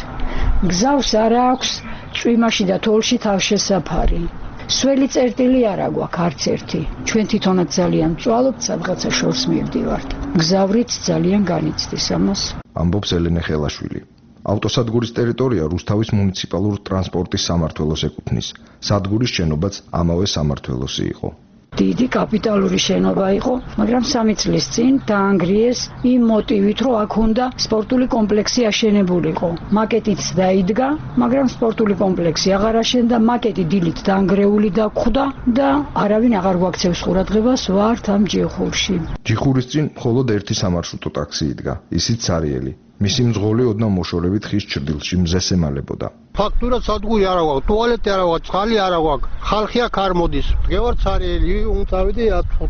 გზავს არ აქვს წვიმაში და თოლში თავშესაფარი. სველი წერტილი არ აგვაქვს არც ერთი. ჩვენ თვითონაც ძალიან მწვალობთ, სადღაცა შორს მივდივართ. გზავრიც ძალიან განიცდის ამას. ამბობს ელენე ხელაშვილი. ავტოსადგურის ტერიტორია რუსთავის მუნიციპალურ ტრანსპორტის სამმართველოს ეკუთვნის. სადგურის შენობაც ამავე სამმართველოსი იყო. დიდი კაპიტალური შენობა იყო, მაგრამ 3 წლის წინ დაანგრიეს იმ მოტივით, რომ აქ უნდა სპორტული კომპლექსი აშენებულიყო. მაკეტიც დაიდგა, მაგრამ სპორტული კომპლექსი აღარ აშენდა, მაკეტი დილით დაანგრეული დაგხვდა და არავინ აღარ გვაქცევს ყურადღებას ვართ ამ ჯიხურში. ჯიხურის წინ მხოლოდ ერთი სამარშრუტო ტაქსი იდგა, ისიც სარიელი. მისი მძღოლი ოდნავ მოშორებით ხის ჭრდილში მზეს ემალებოდა. ფაქტურა სადგური არ აქვს, ტუალეტი არ აქვს, წყალი არ აქვს. ხალხი აქ არ მოდის. დგევარ სარიელი, წავიდი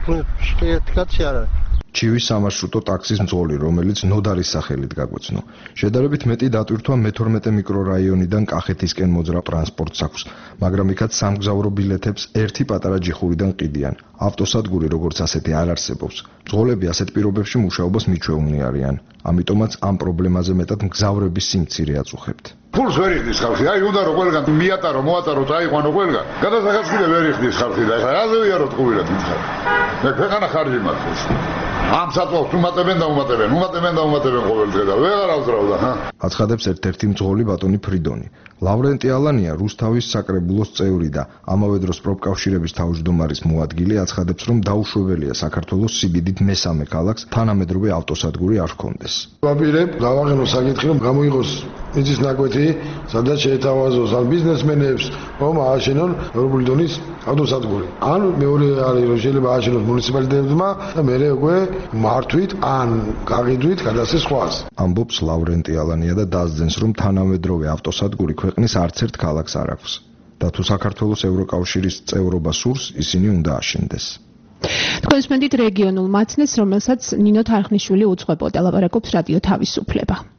15 კაცი არ არის. ჩივის სამარშრუტო ტაქსის მძღოლი, რომელიც ნოდარის სახელით გაგვეცნო. შედარებით მეტი დატვირთვა მე-12 მიკრორაიონიდან კახეთისკენ მოძრავ ტრანსპორტს აქვს, მაგრამ იქაც სამგზავრო ბილეთებს ერთი პატარა ჯიხურიდან ყიდიან. ავტოსადგური როგორც ასეთი არ არსებობს. მძღოლები ასეთ პირობებში მუშაობას მიჩვეულნი არიან. ამიტომაც ამ პრობლემაზე მეტად მგზავრების სიმცირე აწუხებთ. ფულს ვერ იხდის ხალხი, აი უნდა რომ ყველგან მიატარო, მოატარო, წაიყვანო ყველგან. გადასახადს კიდე ვერ იხდის ხალხი და რაზე ვიაროთ ყურადღება. მე ქვეყანა ხარჯი მაქვს. ამ საწოლს უმატებენ და უმატებენ ყოველ დღე და ვეღარ ავძრავდა, ჰა? აცხადებს ერთ-ერთი მძღოლი ბატონი ფრიდონი. ლავრენტი ალანია რუსთავის საკრებულოს წევრი და ამავე დროს პროფკავშირების თავმჯდომარის მოადგილე აცხადებს, რომ დაუშვებელია საქართველოს სიდიდით მესამე ქალაქს თანამედროვე ავტოსადგური არ ჰქონდეს. ვაპირებ გავაღენო საკითხი, რომ გამოიღოს მიწის ნაკვეთი, სადაც შეეთავაზოს ან ბიზნესმენებს, რომ ააშენონ ევროპული დონის ავტოსადგური. ან მეორე არის, რომ შეიძლება ააშენოს მუნიციპალიტეტებმა და მერე უკვე მართვით ან გაყიდვით გადასცეს სხვას. ამბობს ლავრენტი ალანია და დასძენს, რომ თანამედროვე ავტოსადგური ქვეყნის არც ერთ ქალაქს არ აქვს და თუ საქართველოს ევროკავშირის წევრობა სურს, ისინი უნდა აშენდეს. თქვენ სმენდით რეგიონულ მაცნეს, რომელსაც ნინო თარხნიშვილი უძღვებოდა, ლაპარაკობს რადიო თავისუფლება.